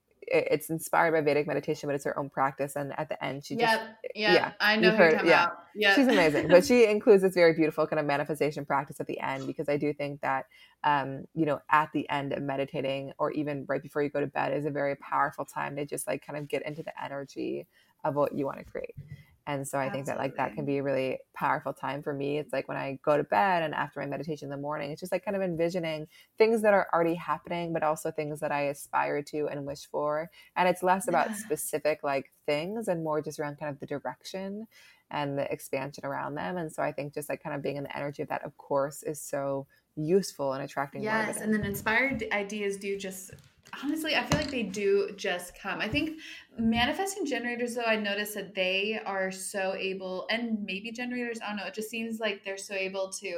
it's inspired by Vedic meditation, but it's her own practice. And at the end, she yep, just, yep. yeah, I know who you're talking yeah. about. Yeah. She's amazing, but she includes this very beautiful kind of manifestation practice at the end, because I do think that, um, you know, at the end of meditating, or even right before you go to bed, is a very powerful time to just like kind of get into the energy of what you want to create. And so I Absolutely. think that like that can be a really powerful time for me. It's like when I go to bed and after my meditation in the morning, it's just like kind of envisioning things that are already happening, but also things that I aspire to and wish for. And it's less about specific like things and more just around kind of the direction and the expansion around them. And so I think just like kind of being in the energy of that, of course, is so useful in attracting more yes, and then inspired ideas do just honestly, I feel like they do just come. I think manifesting generators, though, I noticed that they are so able, and maybe generators, I don't know, it just seems like they're so able to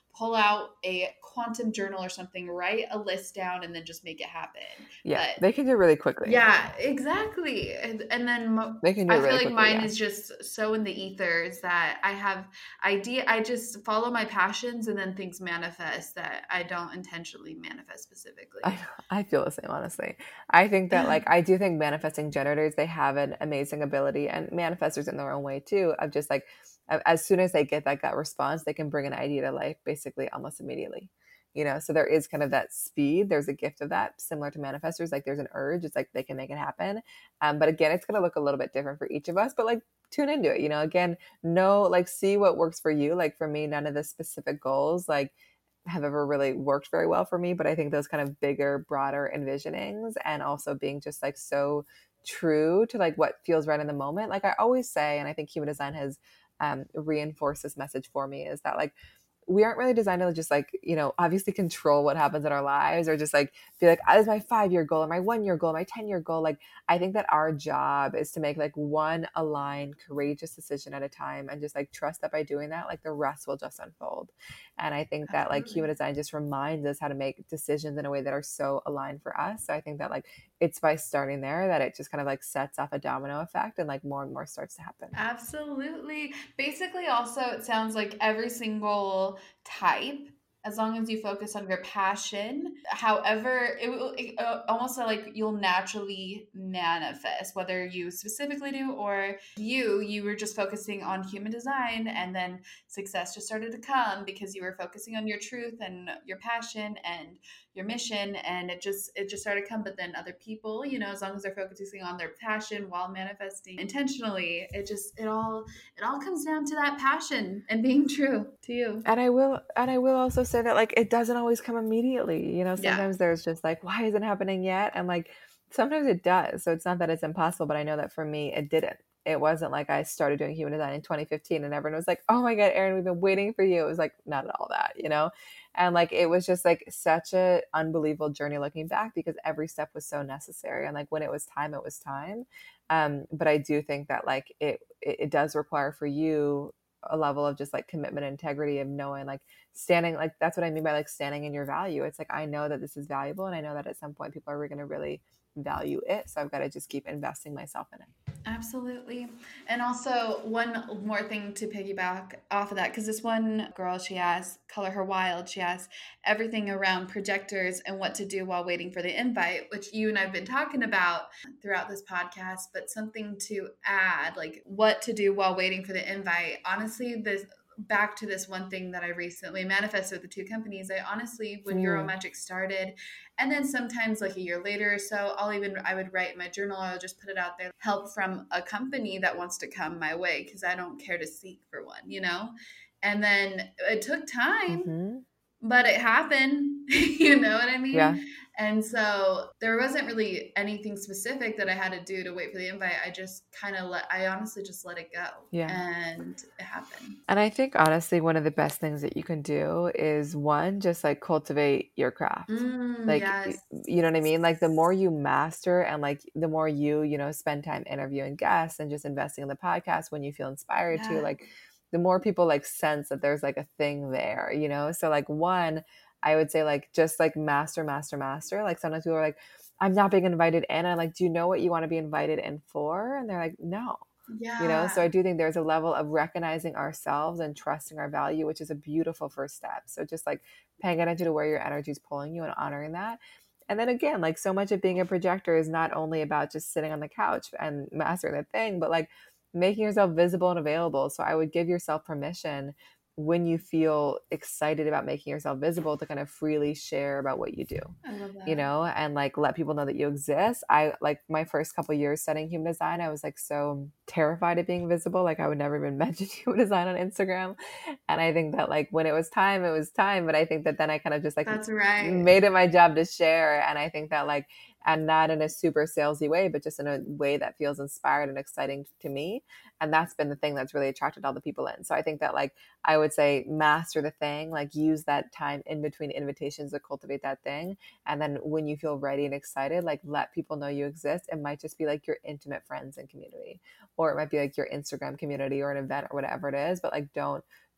pull out a quantum journal or something, write a list down, and then just make it happen. Yeah, But they can do it really quickly. yeah, exactly. And, and then mo- They can do I it feel really like quickly, mine yeah. is just so in the ethers that I have idea. I just follow my passions and then things manifest that I don't intentionally manifest specifically. I, I feel the same, honestly. I think that like, I do think manifesting generators, they have an amazing ability, and manifestors in their own way too, of just like, as soon as they get that gut response, they can bring an idea to life basically almost immediately. You know, so there is kind of that speed. There's a gift of that, similar to manifestors. Like there's an urge. It's like they can make it happen. Um, but again, it's going to look a little bit different for each of us. But like, tune into it. You know, again, know, like, see what works for you. Like for me, none of the specific goals like have ever really worked very well for me. But I think those kind of bigger, broader envisionings, and also being just like so true to like what feels right in the moment. Like I always say, and I think human design has um, reinforced this message for me, is that like, we aren't really designed to just like, you know, obviously control what happens in our lives, or just like be like, oh, this is my five year goal or my one year goal, my ten year goal. Like, I think that our job is to make like one aligned, courageous decision at a time, and just like trust that by doing that, like the rest will just unfold. And I think that like human design just reminds us how to make decisions in a way that are so aligned for us. So I think that like it's by starting there that it just kind of like sets off a domino effect, and like more and more starts to happen. Absolutely. Basically, also, it sounds like every single type, as long as you focus on your passion, however, it will it, uh, almost like you'll naturally manifest, whether you specifically do or you, you were just focusing on human design, and then success just started to come because you were focusing on your truth and your passion and your mission, and it just it just started to come. But then other people, you know, as long as they're focusing on their passion while manifesting intentionally, it just it all it all comes down to that passion and being true to you. And I will, and I will also say that like, it doesn't always come immediately. You know, sometimes Yeah. there's just like, why isn't it happening yet? And like, sometimes it does. So it's not that it's impossible, but I know that for me, it didn't. It wasn't like I started doing human design in twenty fifteen and everyone was like, oh my God, Erin, we've been waiting for you. It was like, not at all that, you know? And like, it was just like such a unbelievable journey looking back, because every step was so necessary. And like, when it was time, it was time. Um, but I do think that like, it, it, it does require for you a level of just like commitment and integrity, of knowing like standing, like that's what I mean by like standing in your value. It's like, I know that this is valuable, and I know that at some point people are going to really value it. So I've got to just keep investing myself in it. Absolutely. And also, one more thing to piggyback off of that, because this one girl, she asked, Color Her Wild, she asked everything around projectors and what to do while waiting for the invite, which you and I've been talking about throughout this podcast. But something to add, like what to do while waiting for the invite. Honestly, this back to this one thing that I recently manifested with the two companies. I honestly, when Mm. Euro Magic started, and then sometimes like a year later or so, I'll even, I would write in my journal, I'll just put it out there, help from a company that wants to come my way, because I don't care to seek for one, you know? And then it took time, Mm-hmm. but it happened, you know what I mean? Yeah. And so there wasn't really anything specific that I had to do to wait for the invite. I just kind of let, I honestly just let it go. Yeah. And it happened. And I think honestly, one of the best things that you can do is one, just like cultivate your craft. Mm, Like, yes. you know what I mean? Like the more you master, and like the more you, you know, spend time interviewing guests and just investing in the podcast when you feel inspired Yeah. to, like the more people like sense that there's like a thing there, you know? So like one, I would say like, just like master, master, master. Like sometimes people are like, I'm not being invited in. I'm like, do you know what you want to be invited in for? And they're like, no. Yeah. You know, so I do think there's a level of recognizing ourselves and trusting our value, which is a beautiful first step. So just like paying attention to where your energy is pulling you and honoring that. And then again, like so much of being a projector is not only about just sitting on the couch and mastering the thing, but like making yourself visible and available. So I would give yourself permission when you feel excited about making yourself visible to kind of freely share about what you do. I love that. You know, and like let people know that you exist. I like my first couple of years studying human design, I was like so terrified of being visible. Like I would never even mention human design on Instagram. And I think that like when it was time, it was time. But I think that then I kind of just like That's right. made it my job to share. And I think that like, and not in a super salesy way, but just in a way that feels inspired and exciting to me. And that's been the thing that's really attracted all the people in. So I think that like, I would say master the thing, like use that time in between invitations to cultivate that thing. And then when you feel ready and excited, like let people know you exist. It might just be like your intimate friends and community, or it might be like your Instagram community or an event or whatever it is, but like don't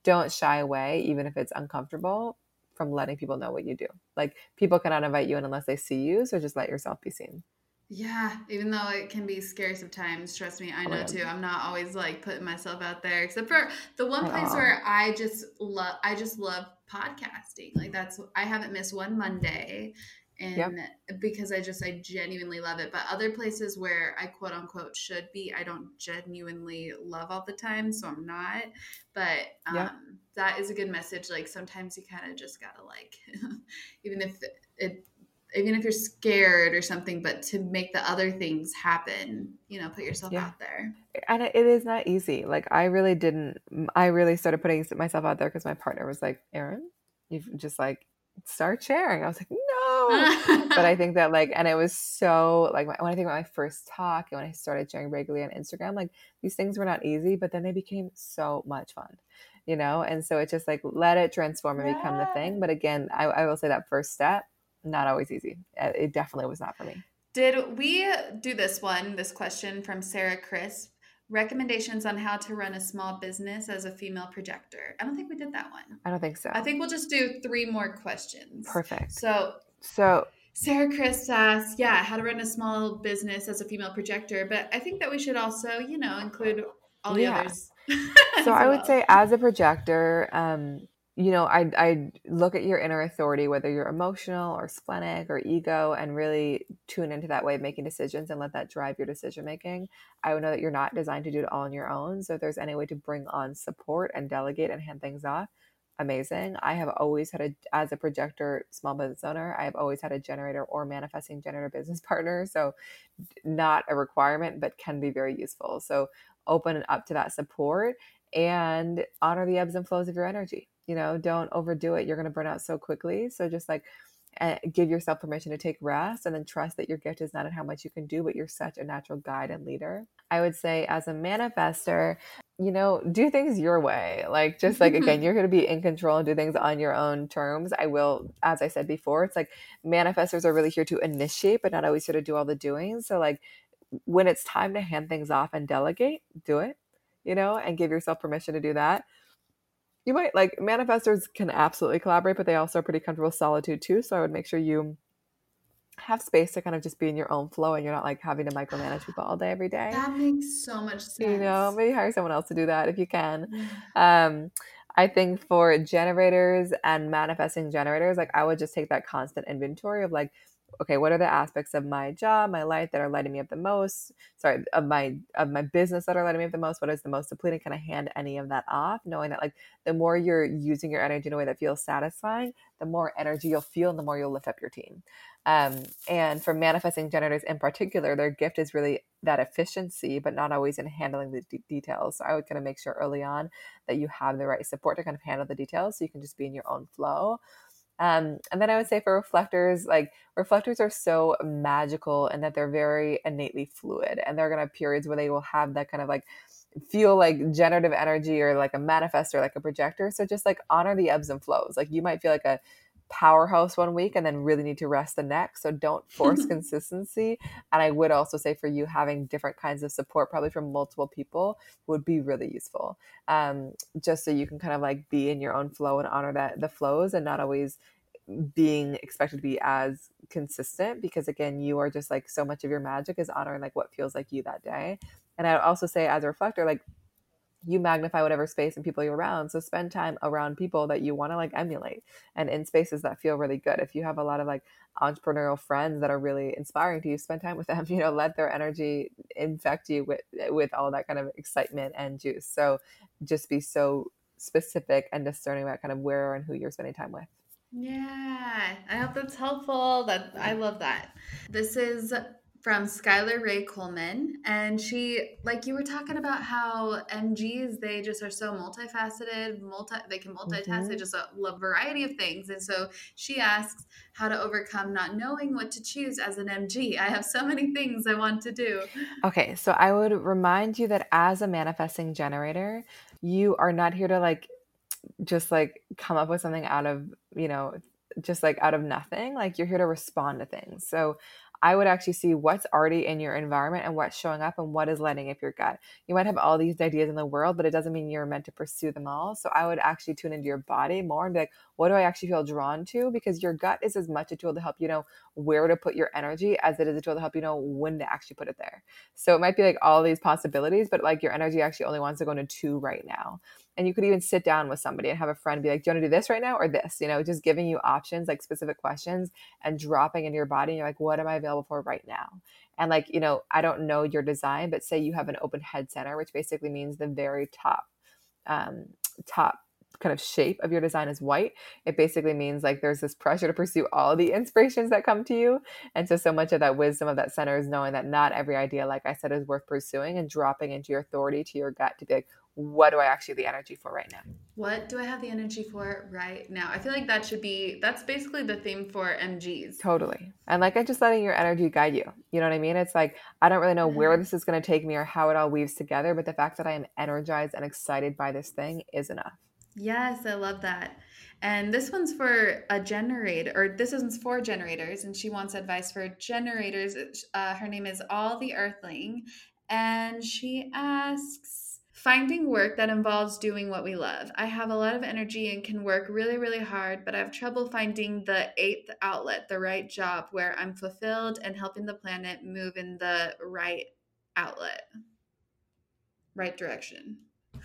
don't shy away, even if it's uncomfortable, from letting people know what you do. Like, people cannot invite you in unless they see you. So just let yourself be seen. Yeah, even though it can be scary sometimes, trust me, I Oh my know God. too. I'm not always like putting myself out there, except for the one At place all. where I just love, I just love podcasting. Like that's, I haven't missed one Monday, Yep. and because I just, I genuinely love it. But other places where I quote unquote should be, I don't genuinely love all the time, so I'm not. But Yep. um, that is a good message. Like sometimes you kind of just gotta like, even if it even if you're scared or something, but to make the other things happen, you know, put yourself Yeah. out there. And it, it is not easy. Like, I really didn't, I really started putting myself out there because my partner was like, Erin, you've just like, start sharing. I was like, no. But I think that like, and it was so like, when I think about my first talk and when I started sharing regularly on Instagram, like these things were not easy, but then they became so much fun, you know? And so it's just like, let it transform and become the thing. But again, I, I will say that first step, not always easy. It definitely was not for me. Did we do this one, this question from Sarah Crisp? Recommendations on how to run a small business as a female projector. I don't think we did that one. I don't think so. I think we'll just do three more questions. Perfect. So, So Sarah Chris asks, yeah, how to run a small business as a female projector. But I think that we should also, you know, include all the yeah. others. So as I would well. say, as a projector, um, you know, I I look at your inner authority, whether you're emotional or splenic or ego, and really tune into that way of making decisions and let that drive your decision making. I would know that you're not designed to do it all on your own. So if there's any way to bring on support and delegate and hand things off, amazing. I have always had a, as a projector small business owner, I have always had a generator or manifesting generator business partner. So not a requirement, but can be very useful. So open up to that support and honor the ebbs and flows of your energy. You know, don't overdo it. You're going to burn out so quickly. So just like uh, give yourself permission to take rest, and then trust that your gift is not in how much you can do, but you're such a natural guide and leader. I would say, as a manifester, you know, do things your way. Like, just like, again, you're going to be in control and do things on your own terms. I will, as I said before, it's like manifestors are really here to initiate, but not always here to do all the doing. So like, when it's time to hand things off and delegate, do it, you know, and give yourself permission to do that. You might, like, manifestors can absolutely collaborate, but they also are pretty comfortable with solitude too. So I would make sure you have space to kind of just be in your own flow, and you're not like having to micromanage people all day, every day. That makes so much sense. You know, maybe hire someone else to do that if you can. Yeah. Um, I think for generators and manifesting generators, like, I would just take that constant inventory of like, okay, what are the aspects of my job, my life that are lighting me up the most? Sorry, of my of my business that are lighting me up the most? What is the most depleting? Can I hand any of that off? Knowing that like the more you're using your energy in a way that feels satisfying, the more energy you'll feel and the more you'll lift up your team. Um, and for manifesting generators in particular, their gift is really that efficiency, but not always in handling the d- details. So I would kind of make sure early on that you have the right support to kind of handle the details, so you can just be in your own flow. Um, and then I would say for reflectors, like, reflectors are so magical in that they're very innately fluid, and they're going to have periods where they will have that kind of like feel like generative energy, or like a manifestor, like a projector. So just like honor the ebbs and flows. Like, you might feel like a powerhouse one week and then really need to rest the next. So don't force consistency. And I would also say for you, having different kinds of support, probably from multiple people, would be really useful. Um, just so you can kind of like be in your own flow and honor that the flows, and not always being expected to be as consistent, because again, you are just like, so much of your magic is honoring like what feels like you that day. And I would also say, as a reflector, like, you magnify whatever space and people you're around. So spend time around people that you want to like emulate, and in spaces that feel really good. If you have a lot of like entrepreneurial friends that are really inspiring to you, spend time with them, you know, let their energy infect you with, with all that kind of excitement and juice. So just be so specific and discerning about kind of where and who you're spending time with. Yeah, I hope that's helpful. That I love that. This is from Skylar Ray Coleman, and she, like, you were talking about how M Gs, they just are so multifaceted, multi they can multitask, mm-hmm. They just love a variety of things. And so she asks how to overcome not knowing what to choose as an M G. I have so many things I want to do. Okay, so I would remind you that as a manifesting generator, you are not here to like just like come up with something out of, you know, just like out of nothing. Like, you're here to respond to things. So I would actually see what's already in your environment and what's showing up and what is lighting up your gut. You might have all these ideas in the world, but it doesn't mean you're meant to pursue them all. So I would actually tune into your body more and be like, what do I actually feel drawn to? Because your gut is as much a tool to help you know where to put your energy as it is a tool to help you know when to actually put it there. So it might be like all these possibilities, but like your energy actually only wants to go into two right now. And you could even sit down with somebody and have a friend be like, do you want to do this right now or this? You know, just giving you options, like specific questions and dropping into your body. And you're like, what am I available for right now? And like, you know, I don't know your design, but say you have an open head center, which basically means the very top, um, top kind of shape of your design is white. It basically means like there's this pressure to pursue all the inspirations that come to you. And so, so much of that wisdom of that center is knowing that not every idea, like I said, is worth pursuing and dropping into your authority, to your gut to be like, what do I actually have the energy for right now? What do I have the energy for right now? I feel like that should be, that's basically the theme for M Gs. Totally. And like, I just letting your energy guide you. You know what I mean? It's like, I don't really know where this is going to take me or how it all weaves together, but the fact that I am energized and excited by this thing is enough. Yes, I love that. And this one's for a generator, or this one's for generators, and she wants advice for generators. Uh, her name is All the Earthling, and she asks, finding work that involves doing what we love. I have a lot of energy and can work really, really hard, but I have trouble finding the eighth outlet, the right job where I'm fulfilled and helping the planet move in the right outlet, right direction.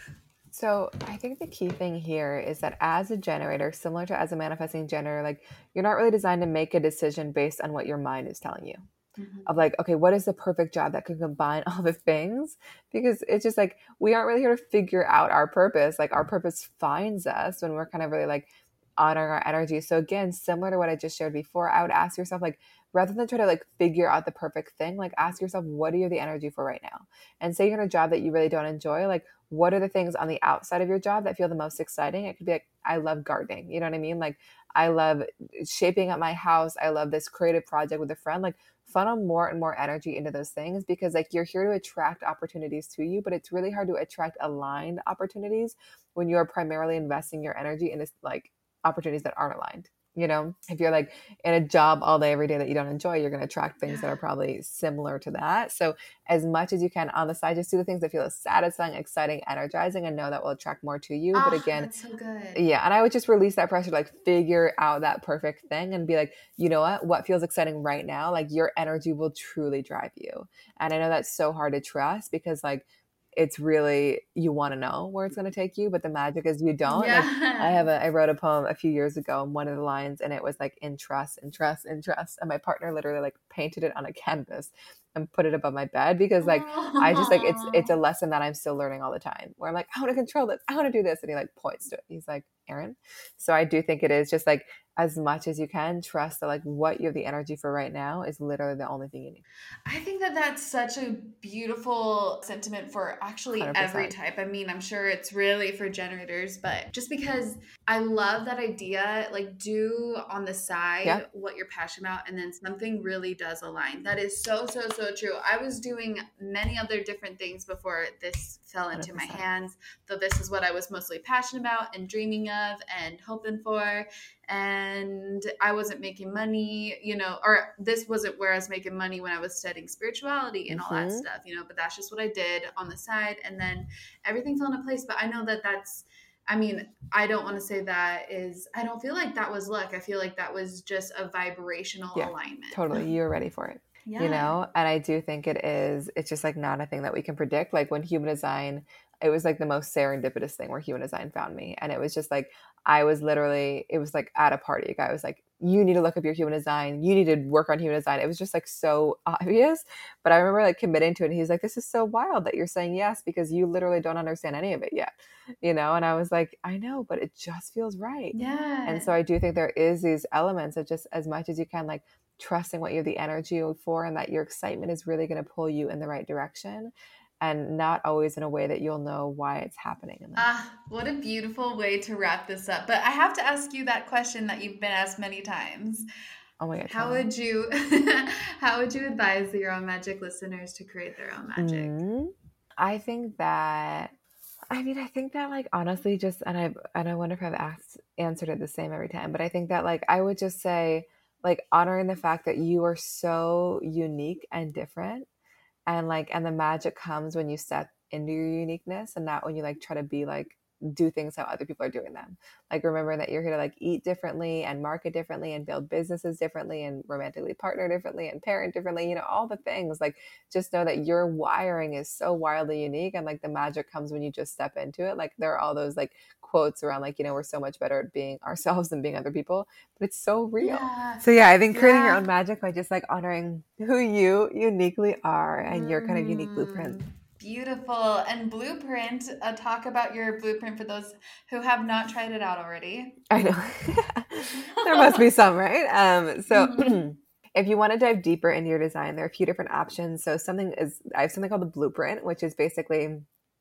So I think the key thing here is that as a generator, similar to as a manifesting generator, like you're not really designed to make a decision based on what your mind is telling you. Mm-hmm. Of like, okay, what is the perfect job that could combine all the things? Because it's just like, we aren't really here to figure out our purpose. Like our purpose finds us when we're kind of really like honoring our energy. So again, similar to what I just shared before, I would ask yourself, like, rather than try to like figure out the perfect thing, like ask yourself, what do you have the energy for right now? And say you're in a job that you really don't enjoy, like what are the things on the outside of your job that feel the most exciting? It could be like, I love gardening. You know what I mean? Like I love shaping up my house. I love this creative project with a friend. Like funnel more and more energy into those things, because like you're here to attract opportunities to you, but it's really hard to attract aligned opportunities when you are primarily investing your energy into like opportunities that aren't aligned. You know, if you're like in a job all day, every day that you don't enjoy, you're going to attract things that are probably similar to that. So as much as you can on the side, just do the things that feel satisfying, exciting, energizing, and know that will attract more to you. Oh, but again, that's so good. Yeah. And I would just release that pressure to like figure out that perfect thing and be like, you know what, what feels exciting right now? Like your energy will truly drive you. And I know that's so hard to trust because like, it's really, you want to know where it's going to take you, but the magic is you don't. Yeah. Like I have a, I wrote a poem a few years ago, and one of the lines, and it was like, in trust, in trust, in trust. And my partner literally like painted it on a canvas and put it above my bed, because like, Aww. I just like, it's, it's a lesson that I'm still learning all the time, where I'm like, I want to control this. I want to do this. And he like points to it. He's like, Erin. So I do think it is just like, as much as you can, trust that like what you have the energy for right now is literally the only thing you need. I think that that's such a beautiful sentiment for actually one hundred percent every type. I mean, I'm sure it's really for generators, but just because I love that idea, like do on the side yeah. what you're passionate about, and then something really does align. That is so, so, so true. I was doing many other different things before this fell into one hundred percent my hands, though this is what I was mostly passionate about and dreaming of and hoping for. And I wasn't making money, you know, or this wasn't where I was making money when I was studying spirituality and mm-hmm. all that stuff, you know, but that's just what I did on the side. And then everything fell into place. But I know that that's, I mean, I don't want to say that is, I don't feel like that was luck. I feel like that was just a vibrational yeah, alignment. Totally. You're ready for it. Yeah. You know, and I do think it is, it's just like not a thing that we can predict. Like when human design, it was like the most serendipitous thing where human design found me. And it was just like, I was literally, it was like at a party, a guy was like, you need to look up your human design. You need to work on human design. It was just like so obvious. But I remember like committing to it. And he's like, this is so wild that you're saying yes, because you literally don't understand any of it yet. You know? And I was like, I know, but it just feels right. Yeah. And so I do think there is these elements of just as much as you can, like trusting what you have the energy for, and that your excitement is really going to pull you in the right direction. And not always in a way that you'll know why it's happening. Ah, what a beautiful way to wrap this up. But I have to ask you that question that you've been asked many times. Oh my God. How would you, how would you advise the Your Own Magic listeners to create their own magic? Mm-hmm. I think that, I mean, I think that like, honestly, just, and I, and I wonder if I've asked, answered it the same every time, but I think that like, I would just say, like honoring the fact that you are so unique and different, and like and the magic comes when you step into your uniqueness, and not when you like try to be like do things how other people are doing them. Like remember that you're here to like eat differently and market differently and build businesses differently and romantically partner differently and parent differently, you know, all the things. Like just know that your wiring is so wildly unique, and like the magic comes when you just step into it. Like there are all those like quotes around like, you know, we're so much better at being ourselves than being other people, but it's so real. Yeah. So yeah, I think creating your Yeah. own magic by just like honoring who you uniquely are and your kind of unique blueprint. Beautiful. And blueprint, uh, talk about your blueprint for those who have not tried it out already. I know. There must be some, right? Um, so Mhm. if you want to dive deeper into your design, there are a few different options. So something is, I have something called the blueprint, which is basically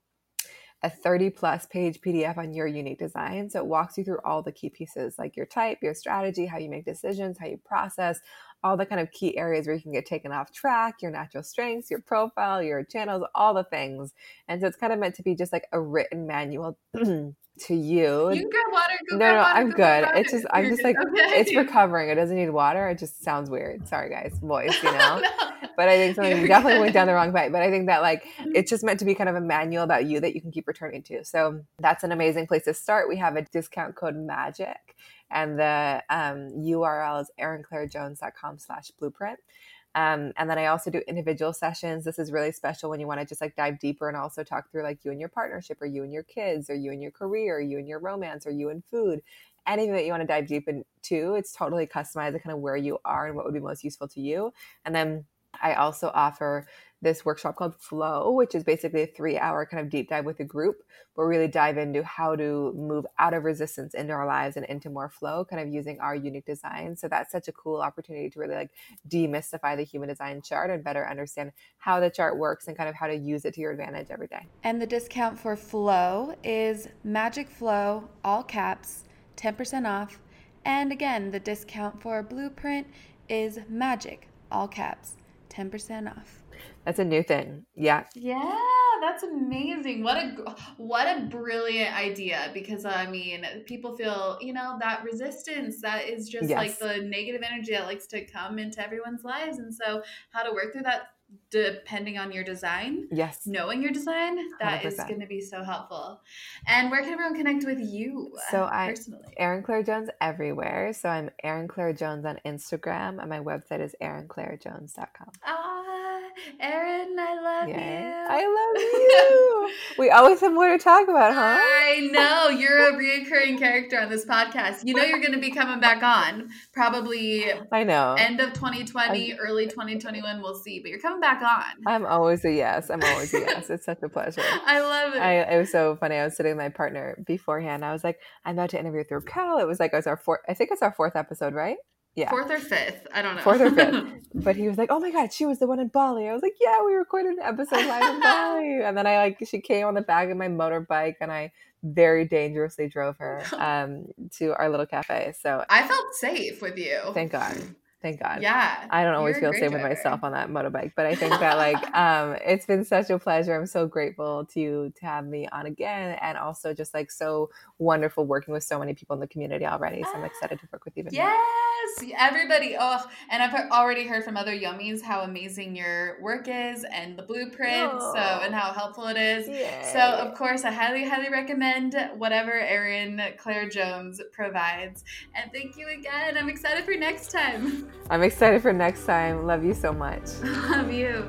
a thirty plus page P D F on your unique design. So it walks you through all the key pieces, like your type, your strategy, how you make decisions, how you process, all the kind of key areas where you can get taken off track, your natural strengths, your profile, your channels, all the things. And so it's kind of meant to be just like a written manual to you. You can grab water. Go No, grab no, water. I'm go grab good. water. It's just, I'm You're just good. like, Okay. it's recovering. It doesn't need water. It just sounds weird. Sorry, guys. Voice, you know? No. But I think something we You're definitely good. went down the wrong way. But I think that like it's just meant to be kind of a manual about you that you can keep returning to. So that's an amazing place to start. We have a discount code MAGIC, and the um, U R L is erinclairejones.com slash blueprint. Um, and then I also do individual sessions. This is really special when you want to just like dive deeper and also talk through like you and your partnership, or you and your kids, or you and your career, or you and your romance, or you and food. Anything that you want to dive deep into, it's totally customized to kind of where you are and what would be most useful to you. And then I also offer this workshop called Flow, which is basically a three hour kind of deep dive with a group where we really dive into how to move out of resistance into our lives and into more flow, kind of using our unique design. So that's such a cool opportunity to really like demystify the human design chart and better understand how the chart works and kind of how to use it to your advantage every day. And the discount for Flow is Magic Flow, all caps, ten percent off. And again, the discount for Blueprint is Magic, all caps, ten percent off. That's a new thing. Yeah. Yeah, that's amazing. What a what a brilliant idea, because I mean, people feel, you know, that resistance that is just Yes. like the negative energy that likes to come into everyone's lives. And so how to work through that depending on your design, Yes. knowing your design, that one hundred percent. is going to be so helpful. And where can everyone connect with you So uh, I, personally? Erin Claire Jones everywhere. So I'm Erin Claire Jones on Instagram, and my website is erin claire jones dot com. Ah, Erin, I love Yay. you. I love you. We always have more to talk about, huh? I know. You're a reoccurring character on this podcast. You know you're going to be coming back on probably I know. end of twenty twenty, I'm, early twenty twenty-one. We'll see. But you're coming back on. I'm always a yes. I'm always a yes. It's such a pleasure. I love it. I, it was so funny. I was sitting with my partner beforehand. I was like, I'm about to interview through Cal. It was like, it was our fourth, I think it's our fourth episode, right? Yeah. Fourth or fifth. I don't know. Fourth or fifth. But he was like, oh my God, she was the one in Bali. I was like, yeah, we recorded an episode live in Bali. And then I like, she came on the back of my motorbike, and I very dangerously drove her um, to our little cafe. So I felt safe with you. Thank God. Thank God. Yeah. I don't always feel safe driver. with myself on that motorbike, but I think that like um, it's been such a pleasure. I'm so grateful to you to have me on again, and also just like so wonderful working with so many people in the community already. So I'm excited to work with you. Yes, everybody. Oh, and I've already heard from other yummies how amazing your work is and the blueprint. Oh, so and how helpful it is. Yay. So of course, I highly, highly recommend whatever Erin Claire Jones provides. And thank you again. I'm excited for next time. I'm excited for next time. Love you so much. Love you.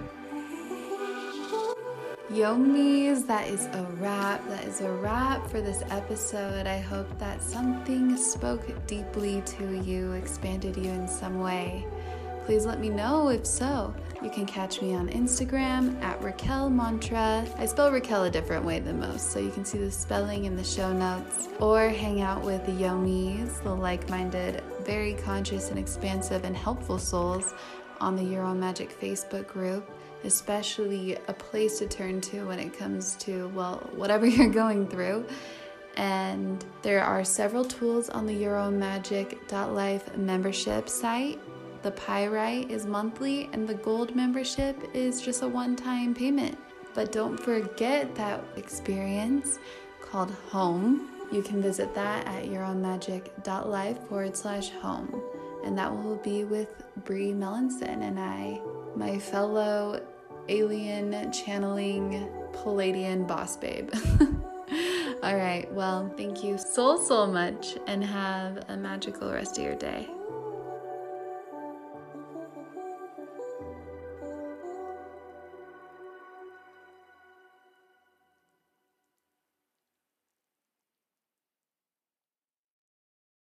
Yomies, that is a wrap. That is a wrap for this episode. I hope that something spoke deeply to you, expanded you in some way. Please let me know if so. You can catch me on Instagram at Raquel Mantra. I spell Raquel a different way than most, so you can see the spelling in the show notes. Or hang out with the Yomies, the like-minded, very conscious and expansive and helpful souls on the Your Own Magic Facebook group, especially a place to turn to when it comes to, well, whatever you're going through. And there are several tools on the your own magic dot life membership site. The Pyrite is monthly, and the Gold membership is just a one-time payment. But don't forget that experience called Home. You can visit that at your own magic dot life forward slash home. and that will be with Brie Melanson and I, my fellow alien channeling Palladian boss babe. All right, well, thank you so, so much, and have a magical rest of your day.